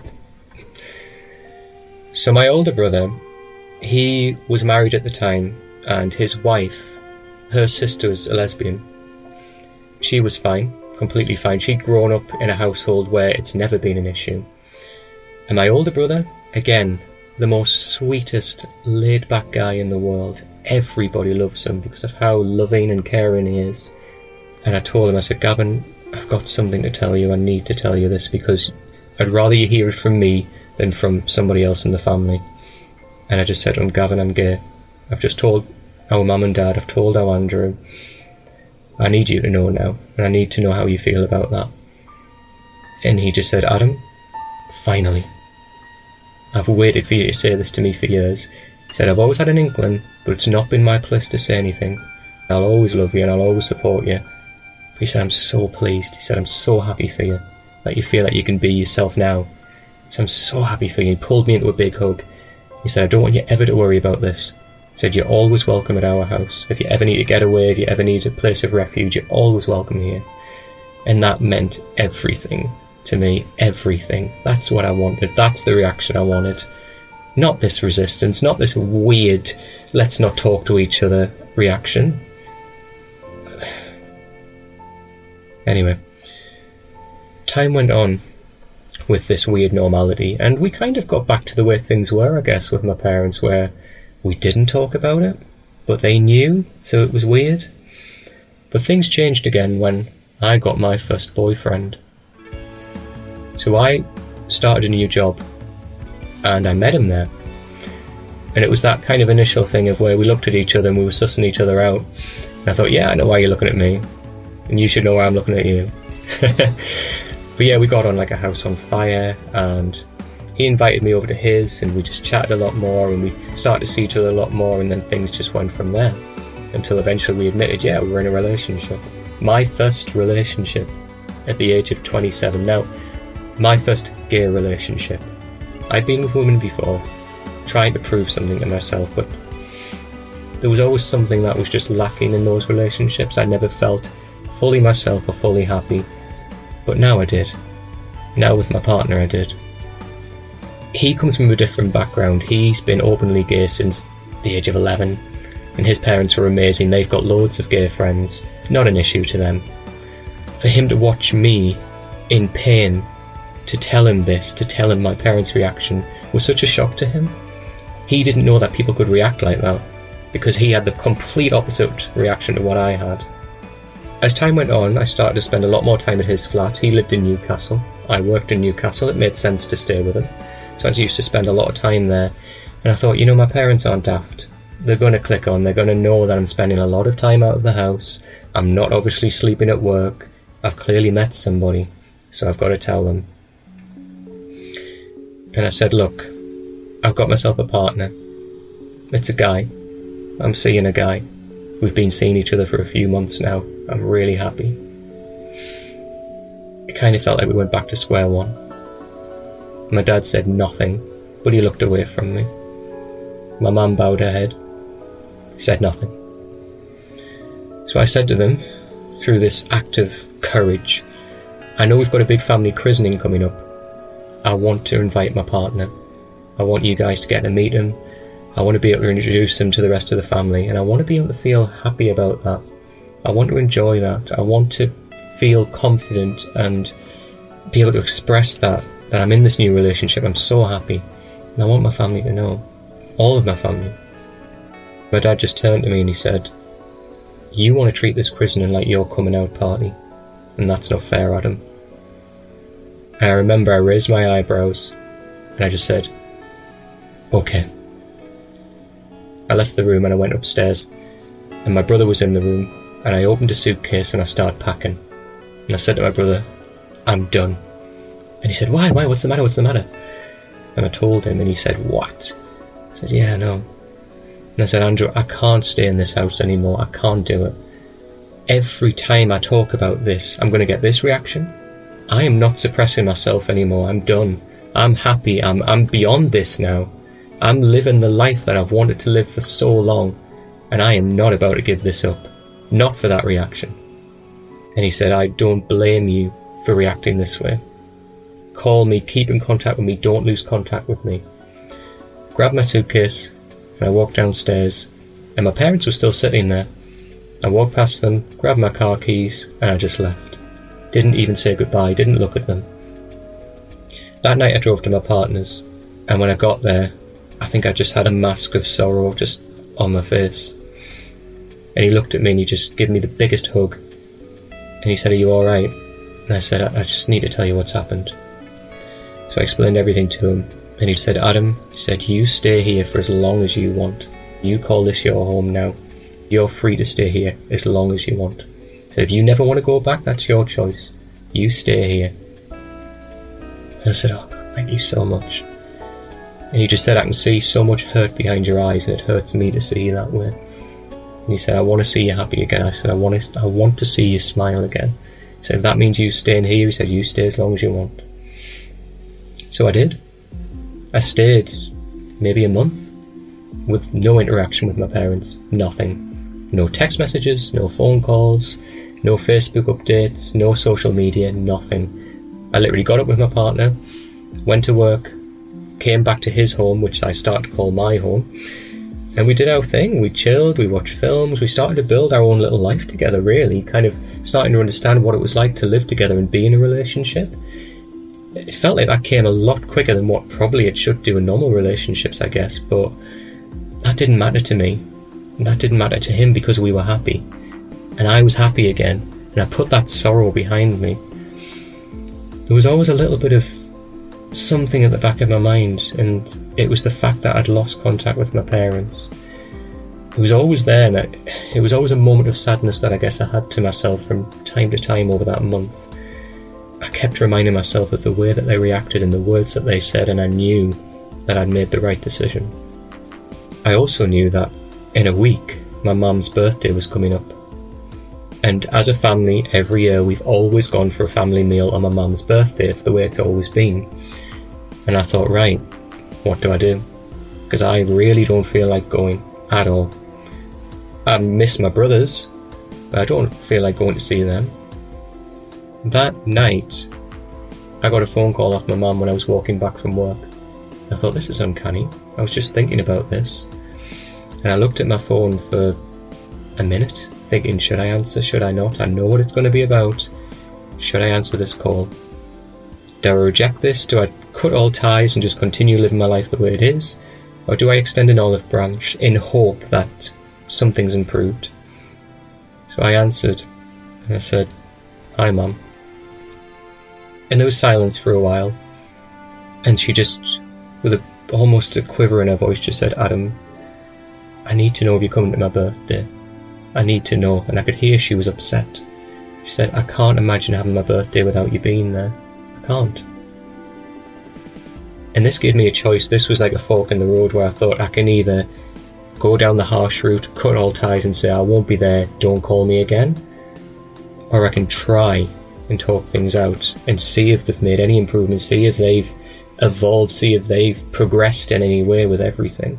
So my older brother, he was married at the time, and his wife, her sister was a lesbian. She was fine, completely fine. She'd grown up in a household where it's never been an issue. And my older brother, again, the most sweetest, laid-back guy in the world. Everybody loves him because of how loving and caring he is. And I told him, I said, Gavin, I've got something to tell you. I need to tell you this because I'd rather you hear it from me than from somebody else in the family. And I just said to him, Gavin, I'm gay. I've just told our mum and dad, I've told our Andrew. I need you to know now, and I need to know how you feel about that. And he just said, Adam, finally. I've waited for you to say this to me for years. He said, I've always had an inkling, but it's not been my place to say anything. I'll always love you and I'll always support you. But he said, I'm so pleased. He said, I'm so happy for you, that you feel that you can be yourself now. He said, I'm so happy for you. He pulled me into a big hug. He said, I don't want you ever to worry about this. He Said, you're always welcome at our house. If you ever need to get away, if you ever need a place of refuge, you're always welcome here. And that meant everything to me, everything. That's what I wanted. That's the reaction I wanted. Not this resistance, not this weird, let's not talk to each other reaction. Anyway, time went on with this weird normality, and we kind of got back to the way things were, I guess, with my parents, where we didn't talk about it, but they knew, so it was weird. But things changed again when I got my first boyfriend. So I started a new job, and I met him there. And it was that kind of initial thing of where we looked at each other and we were sussing each other out. And I thought, yeah, I know why you're looking at me, and you should know why I'm looking at you. But yeah, we got on like a house on fire, and he invited me over to his, and we just chatted a lot more, and we started to see each other a lot more, and then things just went from there. Until eventually we admitted, yeah, we were in a relationship. My first relationship at the age of twenty-seven. Now, my first gay relationship. I've been with women before, trying to prove something to myself, but there was always something that was just lacking in those relationships. I never felt fully myself or fully happy, but now I did. Now with my partner I did. He comes from a different background. He's been openly gay since the age of eleven, and his parents were amazing. They've got loads of gay friends, not an issue to them. For him to watch me in pain, to tell him this, to tell him my parents' reaction, was such a shock to him. He didn't know that people could react like that, because he had the complete opposite reaction to what I had. As time went on, I started to spend a lot more time at his flat. He lived in Newcastle. I worked in Newcastle. It made sense to stay with him. So I used to spend a lot of time there. And I thought, you know, my parents aren't daft. They're going to click on. They're going to know that I'm spending a lot of time out of the house. I'm not obviously sleeping at work. I've clearly met somebody. So I've got to tell them. And I said, look, I've got myself a partner. It's a guy. I'm seeing a guy. We've been seeing each other for a few months now. I'm really happy. It kind of felt like we went back to square one. My dad said nothing, but he looked away from me. My mum bowed her head, said nothing. So I said to them, through this act of courage, I know we've got a big family christening coming up. I want to invite my partner. I want you guys to get to meet him. I want to be able to introduce him to the rest of the family, and I want to be able to feel happy about that. I want to enjoy that. I want to feel confident and be able to express that, that I'm in this new relationship. I'm so happy. And I want my family to know. All of my family. My dad just turned to me and he said, you want to treat this christening like your coming out party, and that's not fair, Adam. And I remember I raised my eyebrows and I just said, okay. I left the room and I went upstairs, and my brother was in the room, and I opened a suitcase and I started packing. And I said to my brother, I'm done. And he said, why, why, what's the matter, what's the matter? And I told him, and he said, what? I said, yeah, no. And I said, Andrew, I can't stay in this house anymore. I can't do it. Every time I talk about this, I'm going to get this reaction. I am not suppressing myself anymore. I'm done. I'm happy. I'm, I'm beyond this now. I'm living the life that I've wanted to live for so long, and I am not about to give this up. Not for that reaction. And he said, I don't blame you for reacting this way. Call me, keep in contact with me, don't lose contact with me. Grabbed my suitcase, and I walked downstairs, and my parents were still sitting there. I walked past them, grabbed my car keys, and I just left. Didn't even say goodbye, didn't look at them. That night I drove to my partner's, and when I got there, I think I just had a mask of sorrow just on my face. And he looked at me and he just gave me the biggest hug. And he said, are you alright? And I said, I, I just need to tell you what's happened. So I explained everything to him. And he said, Adam, he said, you stay here for as long as you want. You call this your home now. You're free to stay here as long as you want. He said, if you never want to go back, that's your choice. You stay here. And I said, oh God, thank you so much. And he just said, I can see so much hurt behind your eyes, and it hurts me to see you that way. And he said, I want to see you happy again. I said, I want to, I want to see you smile again. He said, if that means you staying here, he said, you stay as long as you want. So I did. I stayed maybe a month. with no interaction with my parents, nothing. No text messages, no phone calls, no Facebook updates, no social media, nothing. I literally got up with my partner, went to work, came back to his home, which I started to call my home, and we did our thing. We chilled, we watched films, we started to build our own little life together, really, kind of starting to understand what it was like to live together and be in a relationship. It felt like that came a lot quicker than what probably it should do in normal relationships, I guess, but that didn't matter to me. And that didn't matter to him because we were happy. And I was happy again, and I put that sorrow behind me. There was always a little bit of something at the back of my mind, and it was the fact that I'd lost contact with my parents. It was always there, and I, it was always a moment of sadness that I guess I had to myself from time to time over that month. I kept reminding myself of the way that they reacted and the words that they said, and I knew that I'd made the right decision. I also knew that in a week, my mum's birthday was coming up. And as a family, every year we've always gone for a family meal on my mum's birthday. It's the way it's always been. And I thought, right, what do I do? Because I really don't feel like going at all. I miss my brothers, but I don't feel like going to see them. That night, I got a phone call off my mum when I was walking back from work. I thought, this is uncanny. I was just thinking about this. And I looked at my phone for a minute, thinking, should I answer, should I not? I know what it's going to be about. Should I answer this call? Do I reject this? Do I cut all ties and just continue living my life the way it is? Or do I extend an olive branch in hope that something's improved? So I answered, and I said, hi, Mum. And there was silence for a while. And she just, with a, almost a quiver in her voice, just said, Adam, I need to know if you're coming to my birthday. I need to know. And I could hear she was upset. She said, I can't imagine having my birthday without you being there. I can't. And this gave me a choice. This was like a fork in the road where I thought I can either go down the harsh route, cut all ties and say I won't be there, don't call me again, or I can try and talk things out and see if they've made any improvements, see if they've evolved, see if they've progressed in any way with everything.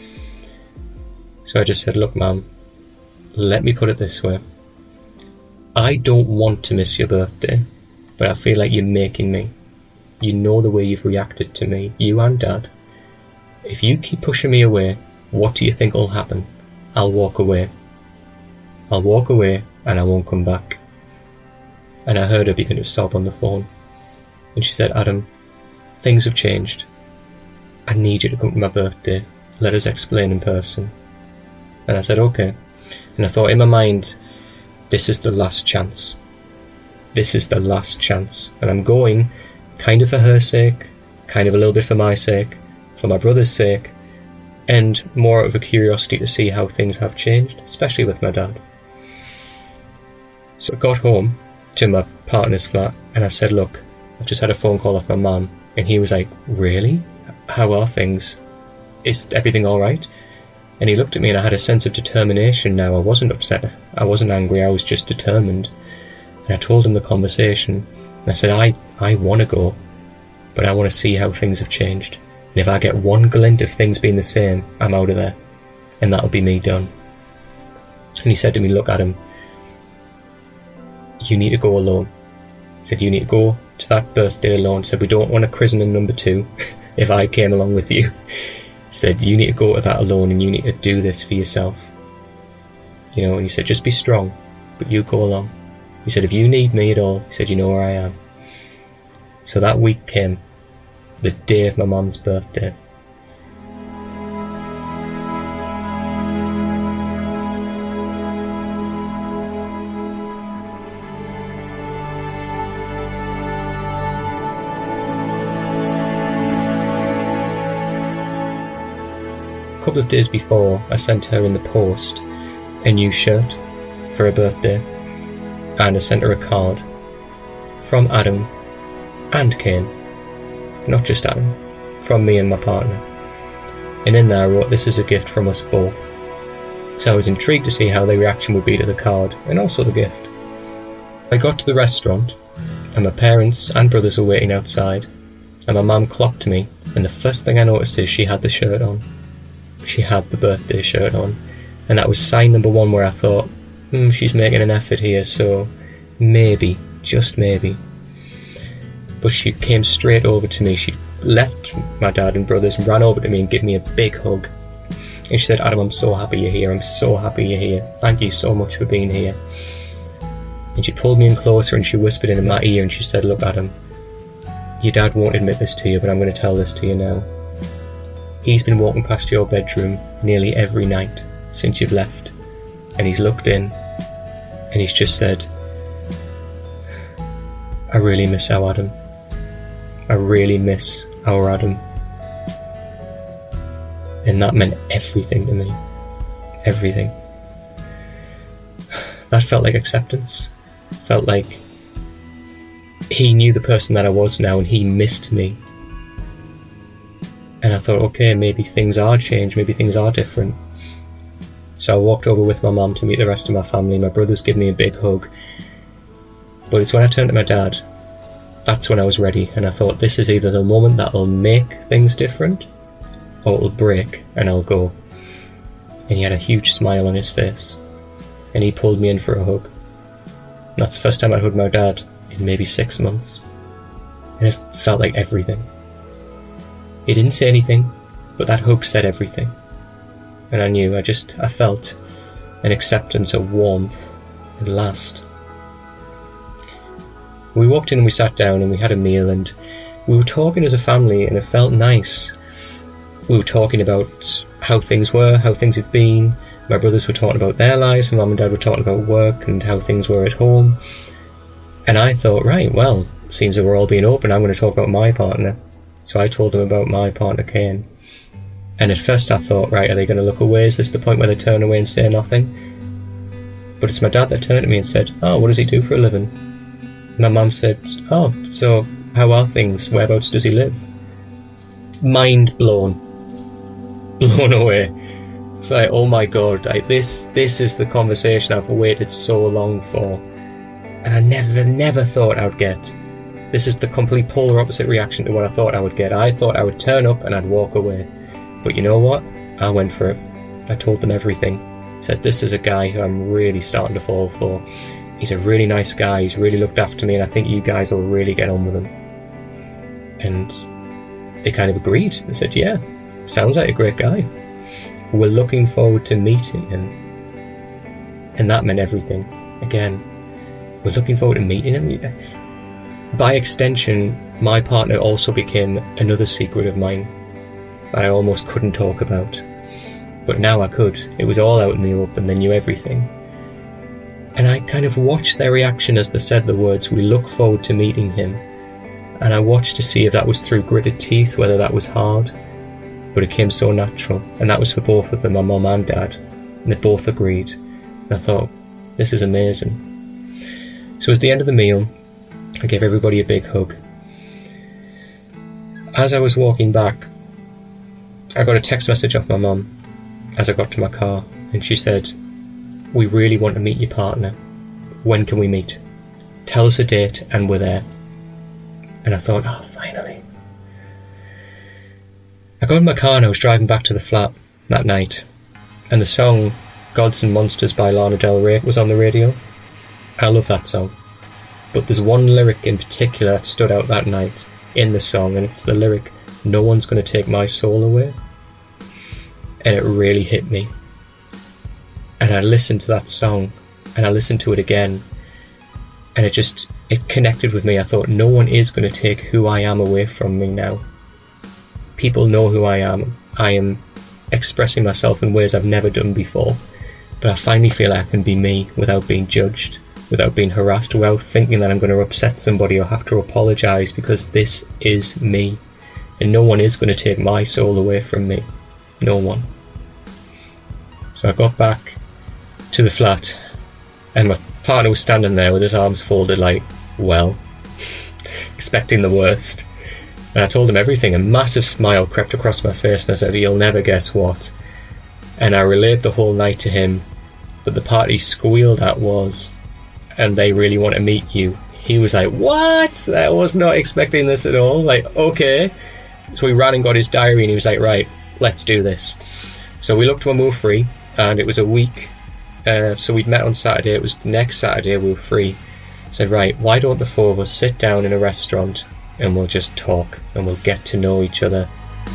So I just said, look, Mum, let me put it this way. I don't want to miss your birthday, but I feel like you're making me. You know the way you've reacted to me, you and Dad. If you keep pushing me away, what do you think will happen? I'll walk away. I'll walk away and I won't come back. And I heard her begin to sob on the phone. And she said, Adam, things have changed. I need you to come to my birthday. Let us explain in person. And I said, okay. And I thought in my mind, this is the last chance. This is the last chance. And I'm going kind of for her sake, kind of a little bit for my sake, for my brother's sake, and more out of a curiosity to see how things have changed, especially with my dad. So I got home to my partner's flat and I said, look, I've just had a phone call off my mum. And he was like, really? How are things? Is everything alright? And he looked at me and I had a sense of determination now. I wasn't upset, I wasn't angry, I was just determined. And I told him the conversation. And I said, I, I want to go, but I want to see how things have changed. And if I get one glint of things being the same, I'm out of there. And that'll be me done. And he said to me, look, Adam, you need to go alone. He said, you need to go to that birthday alone. He said, we don't want a christening number two if I came along with you. He said, you need to go to that alone and you need to do this for yourself. You know, and he said, just be strong, but you go along. He said, if you need me at all, he said, you know where I am. So that week came, the day of my mum's birthday. A couple of days before, I sent her in the post a new shirt for her birthday, and I sent her a card from Adam and Kane, not just Adam, from me and my partner. And in there I wrote, this is a gift from us both. So I was intrigued to see how their reaction would be to the card and also the gift. I got to the restaurant and my parents and brothers were waiting outside, and my mum clocked me, and the first thing I noticed is she had the shirt on. she had the birthday shirt on, and that was sign number one where I thought, hmm, she's making an effort here, so maybe, just maybe. But she came straight over to me. She left my dad and brothers and ran over to me and gave me a big hug. And she said, Adam, I'm so happy you're here. I'm so happy you're here. Thank you so much for being here. And she pulled me in closer and she whispered into my ear and she said, look, Adam, your dad won't admit this to you, but I'm going to tell this to you now. He's been walking past your bedroom nearly every night since you've left. And he's looked in and he's just said, I really miss our Adam. I really miss our Adam. And that meant everything to me. Everything. That felt like acceptance. Felt like he knew the person that I was now and he missed me. And I thought, okay, maybe things are changed, maybe things are different. So I walked over with my mum to meet the rest of my family. My brothers give me a big hug. But it's when I turned to my dad, that's when I was ready. And I thought, this is either the moment that'll make things different, or it'll break and I'll go. And he had a huge smile on his face. And he pulled me in for a hug. That's the first time I'd hugged my dad in maybe six months. And it felt like everything. He didn't say anything, but that hug said everything. And I knew, I just, I felt an acceptance, a warmth at last. We walked in and we sat down and we had a meal and we were talking as a family and it felt nice. We were talking about how things were, how things had been. My brothers were talking about their lives, my mum and dad were talking about work and how things were at home. And I thought, right, well, seems that we're all being open, I'm going to talk about my partner. So I told them about my partner, Kane. And at first I thought, right, are they going to look away? Is this the point where they turn away and say nothing? But it's my dad that turned to me and said, oh, what does he do for a living? My mum said, oh, so how are things? Whereabouts does he live? Mind blown. Blown away. It's like, oh my god, like, this this is the conversation I've waited so long for. And I never, never thought I would get. This is the complete polar opposite reaction to what I thought I would get. I thought I would turn up and I'd walk away. But you know what? I went for it. I told them everything. I said, this is a guy who I'm really starting to fall for. He's a really nice guy, he's really looked after me, and I think you guys will really get on with him. And they kind of agreed. They said, yeah, sounds like a great guy. We're looking forward to meeting him. And that meant everything. Again, we're looking forward to meeting him. By extension, my partner also became another secret of mine that I almost couldn't talk about. But now I could. It was all out in the open, they knew everything. And I kind of watched their reaction as they said the words, we look forward to meeting him. And I watched to see if that was through gritted teeth, whether that was hard. But it came so natural, and that was for both of them, my mum and dad. And they both agreed. And I thought, this is amazing. So at the end of the meal, I gave everybody a big hug. As I was walking back, I got a text message off my mum as I got to my car, and she said, we really want to meet your partner. When can we meet? Tell us a date and we're there. And I thought, oh, finally. I got in my car and I was driving back to the flat that night, and the song Gods and Monsters by Lana Del Rey was on the radio. I love that song. But there's one lyric in particular that stood out that night in the song, and it's the lyric, no one's going to take my soul away. And it really hit me. And I listened to that song, and I listened to it again, and it just, it connected with me. I thought, no one is going to take who I am away from me now. People know who I am. I am expressing myself in ways I've never done before, but I finally feel I can be me without being judged, without being harassed, without thinking that I'm going to upset somebody or have to apologise, because this is me, and no one is going to take my soul away from me. No one. So I got back to the flat, and my partner was standing there with his arms folded like, well, expecting the worst. And I told him everything. A massive smile crept across my face, and I said, you'll never guess what. And I relayed the whole night to him, but the part he squealed at was, and they really want to meet you. He was like, what? I was not expecting this at all. Like, okay. So we ran and got his diary, and he was like, right, let's do this. So we looked when we were free, and it was a week. Uh, so we'd met on Saturday. It was the next Saturday we were free. Said, right, why don't the four of us sit down in a restaurant and we'll just talk and we'll get to know each other.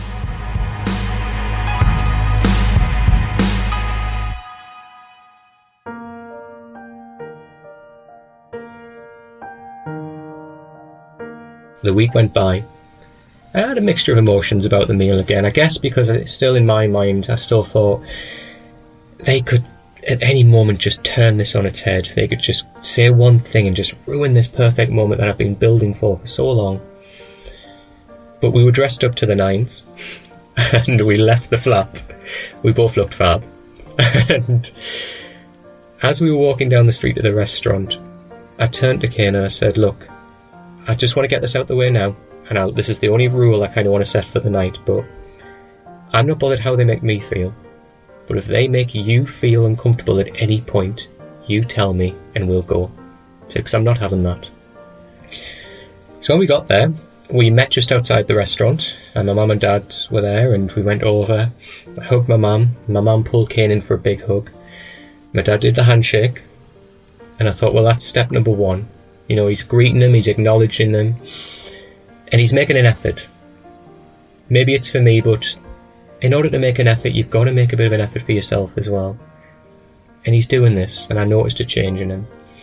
The week went by. I had a mixture of emotions about the meal again. I guess because it's still in my mind, I still thought they could at any moment just turn this on its head. They could just say one thing and just ruin this perfect moment that I've been building for for so long. But we were dressed up to the nines and we left the flat. We both looked fab. And as we were walking down the street to the restaurant, I turned to Kane and I said, look, I just want to get this out the way now, and I'll, this is the only rule I kind of want to set for the night, but I'm not bothered how they make me feel, but if they make you feel uncomfortable at any point, you tell me and we'll go, because I'm not having that. So when we got there, we met just outside the restaurant, and my mum and dad were there, and we went over. I hugged my mum, my mum pulled Kane in for a big hug. My dad did the handshake, and I thought, well, that's step number one. You know, he's greeting them, he's acknowledging them, and he's making an effort. Maybe it's for me, but in order to make an effort, you've got to make a bit of an effort for yourself as well. And he's doing this, and I noticed a change in him.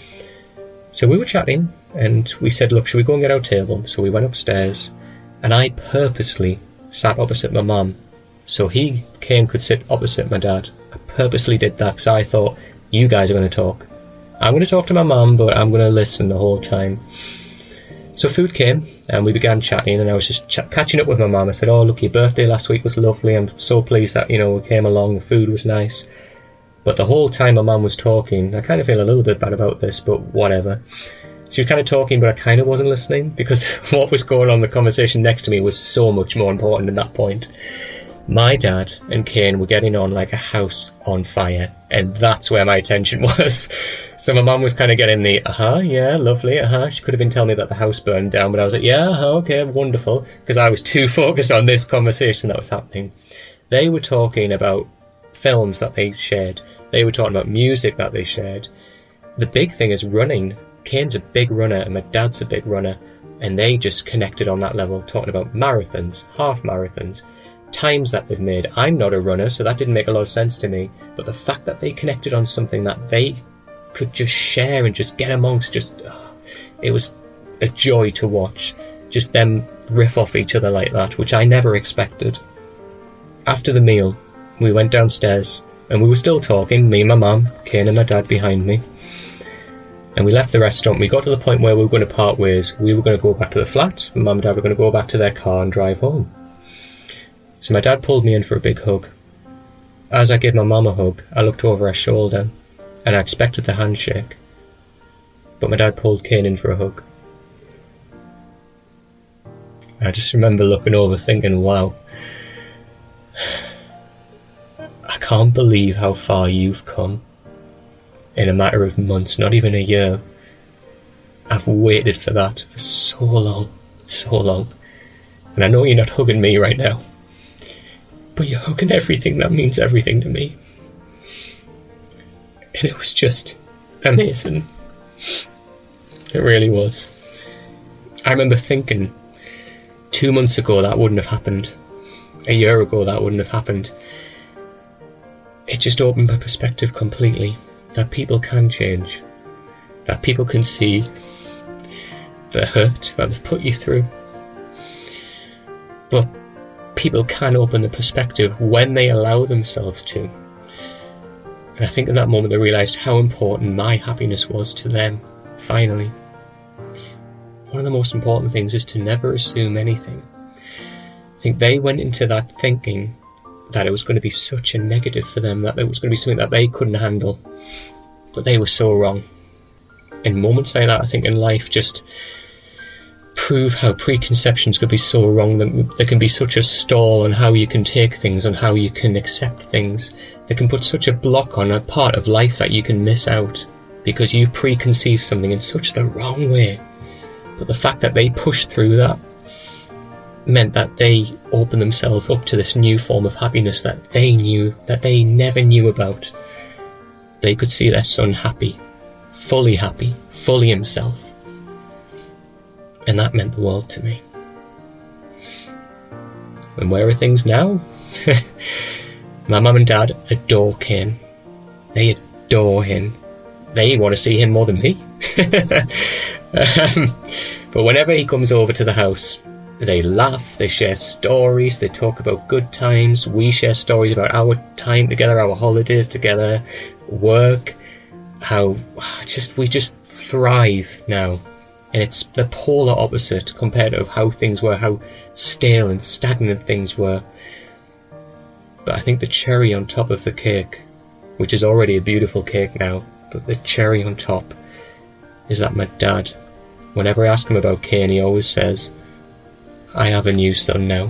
So we were chatting, and we said, look, should we go and get our table? So we went upstairs, and I purposely sat opposite my mum, so he, Kane, could sit opposite my dad. I purposely did that, because I thought, you guys are going to talk. I'm going to talk to my mum, but I'm going to listen the whole time. So food came, and we began chatting, and I was just ch- catching up with my mum. I said, oh, look, your birthday last week was lovely. I'm so pleased that, you know, we came along, the food was nice. But the whole time my mum was talking, I kind of feel a little bit bad about this, but whatever. She was kind of talking, but I kind of wasn't listening, because what was going on, the conversation next to me was so much more important at that point. My dad and Kane were getting on like a house on fire, and that's where my attention was. So my mum was kind of getting the, uh-huh, yeah, lovely, uh-huh. She could have been telling me that the house burned down, but I was like, yeah, uh-huh, okay, wonderful, because I was too focused on this conversation that was happening. They were talking about films that they shared. They were talking about music that they shared. The big thing is running. Kane's a big runner, and my dad's a big runner, and they just connected on that level, talking about marathons, half marathons, times that they've made. I'm not a runner, so that didn't make a lot of sense to me, but the fact that they connected on something that they could just share and just get amongst, just oh, it was a joy to watch, just them riff off each other like that, which I never expected. After the meal, we went downstairs, and we were still talking, me and my mum, Kane and my dad behind me, and we left the restaurant. We got to the point where we were going to part ways. We were going to go back to the flat, and mum and dad were going to go back to their car and drive home. So my dad pulled me in for a big hug. As I gave my mum a hug, I looked over her shoulder, and I expected the handshake. But my dad pulled Kane in for a hug. I just remember looking over thinking, wow, I can't believe how far you've come. In a matter of months, not even a year. I've waited for that for so long, so long. And I know you're not hugging me right now, but you're hugging everything that means everything to me. And it was just amazing. It really was. I remember thinking, two months ago that wouldn't have happened. A year ago that wouldn't have happened. It just opened my perspective completely. That people can change. That people can see the hurt that they've put you through. But people can open the perspective when they allow themselves to. And I think in that moment they realised how important my happiness was to them, finally. One of the most important things is to never assume anything. I think they went into that thinking that it was going to be such a negative for them, that it was going to be something that they couldn't handle. But they were so wrong. In moments like that, I think in life just prove how preconceptions could be so wrong, that there can be such a stall on how you can take things, on how you can accept things. They can put such a block on a part of life that you can miss out because you've preconceived something in such the wrong way. But the fact that they pushed through that, meant that they opened themselves up to this new form of happiness that they knew, that they never knew about. They could see their son happy, fully happy, fully himself. And that meant the world to me. And where are things now? My mum and dad adore Kane. They adore him. They want to see him more than me. um, but whenever he comes over to the house, they laugh, they share stories, they talk about good times. We share stories about our time together, our holidays together, work, how just we just thrive now. And it's the polar opposite compared to how things were, how stale and stagnant things were. But I think the cherry on top of the cake, which is already a beautiful cake now, but the cherry on top is that my dad, whenever I ask him about Kane, he always says, I have a new son now.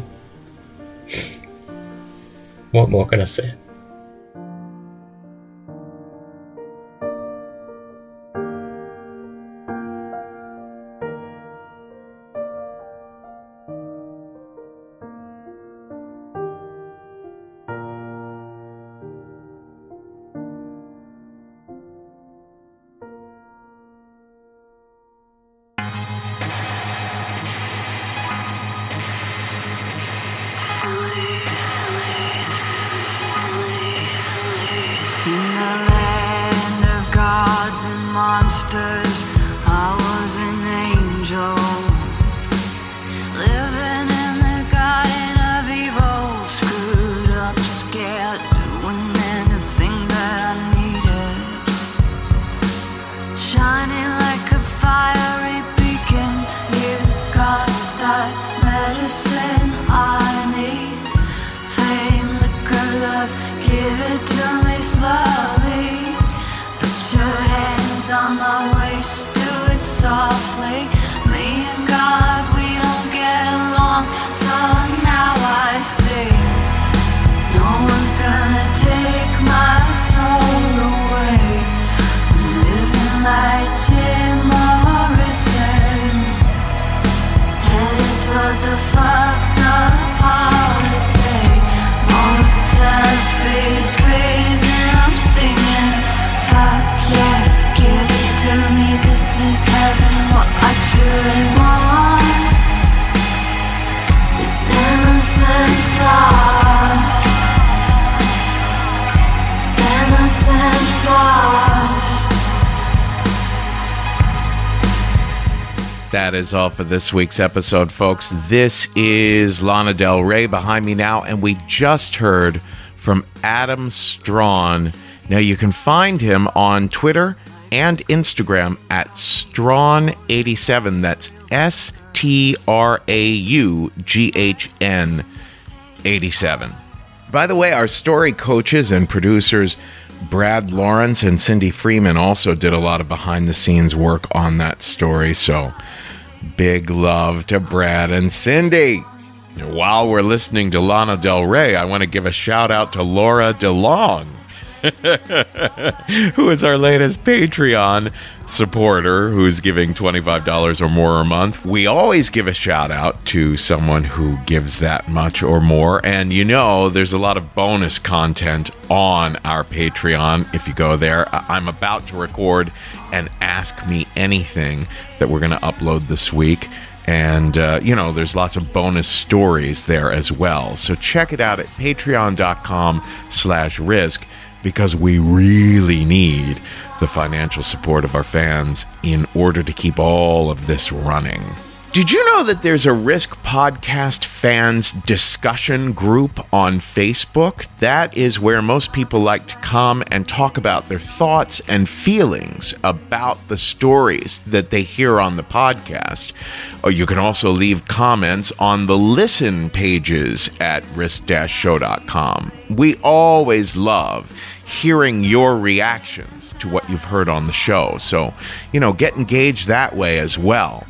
What more can I say? That is all for this week's episode, folks. This is Lana Del Rey behind me now, and we just heard from Adam Strawn. Now, you can find him on Twitter and Instagram at Strawn eighty-seven. That's S T R A U G H N eighty-seven. By the way, our story coaches and producers Brad Lawrence and Cindy Freeman also did a lot of behind-the-scenes work on that story, so big love to Brad and Cindy. While we're listening to Lana Del Rey, I want to give a shout-out to Laura DeLong, who is our latest Patreon supporter, who's giving twenty-five dollars or more a month. We always give a shout out to someone who gives that much or more, and you know there's a lot of bonus content on our Patreon if you go there. I'm about to record an Ask Me Anything that we're going to upload this week, and uh, you know there's lots of bonus stories there as well, so check it out at patreon.com slash risk, because we really need the financial support of our fans in order to keep all of this running. Did you know that there's a Risk Podcast fans discussion group on Facebook? That is where most people like to come and talk about their thoughts and feelings about the stories that they hear on the podcast. Or you can also leave comments on the listen pages at risk dash show dot com. We always love hearing your reactions to what you've heard on the show. So, you know, get engaged that way as well.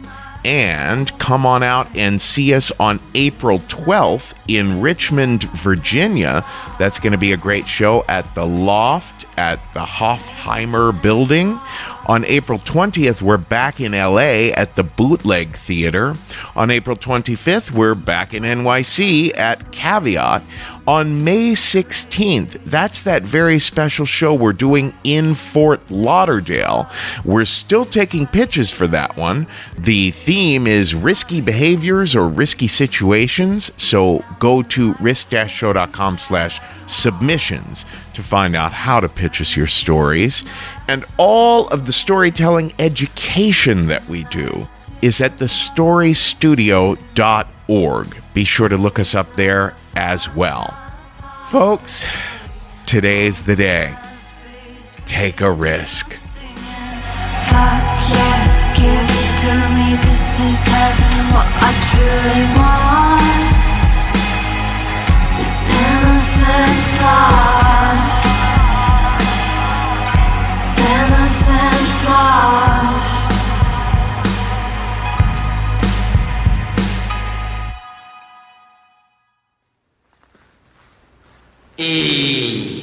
And come on out and see us on April twelfth in Richmond, Virginia. That's going to be a great show at the Loft at the Hofheimer Building. On April twentieth, we're back in L A at the Bootleg Theater. On April twenty-fifth, we're back in N Y C at Caveat. On May sixteenth, that's that very special show we're doing in Fort Lauderdale. We're still taking pitches for that one. The theme is risky behaviors or risky situations, so go to risk-show.com slash submissions to find out how to pitch us your stories. And all of the storytelling education that we do is at the story studio dot org. Be sure to look us up there as well. Folks, today's the day. Take a risk. Fuck yeah, give it to me. This is heaven, what I truly want. It's innocence lost. Innocence lost. E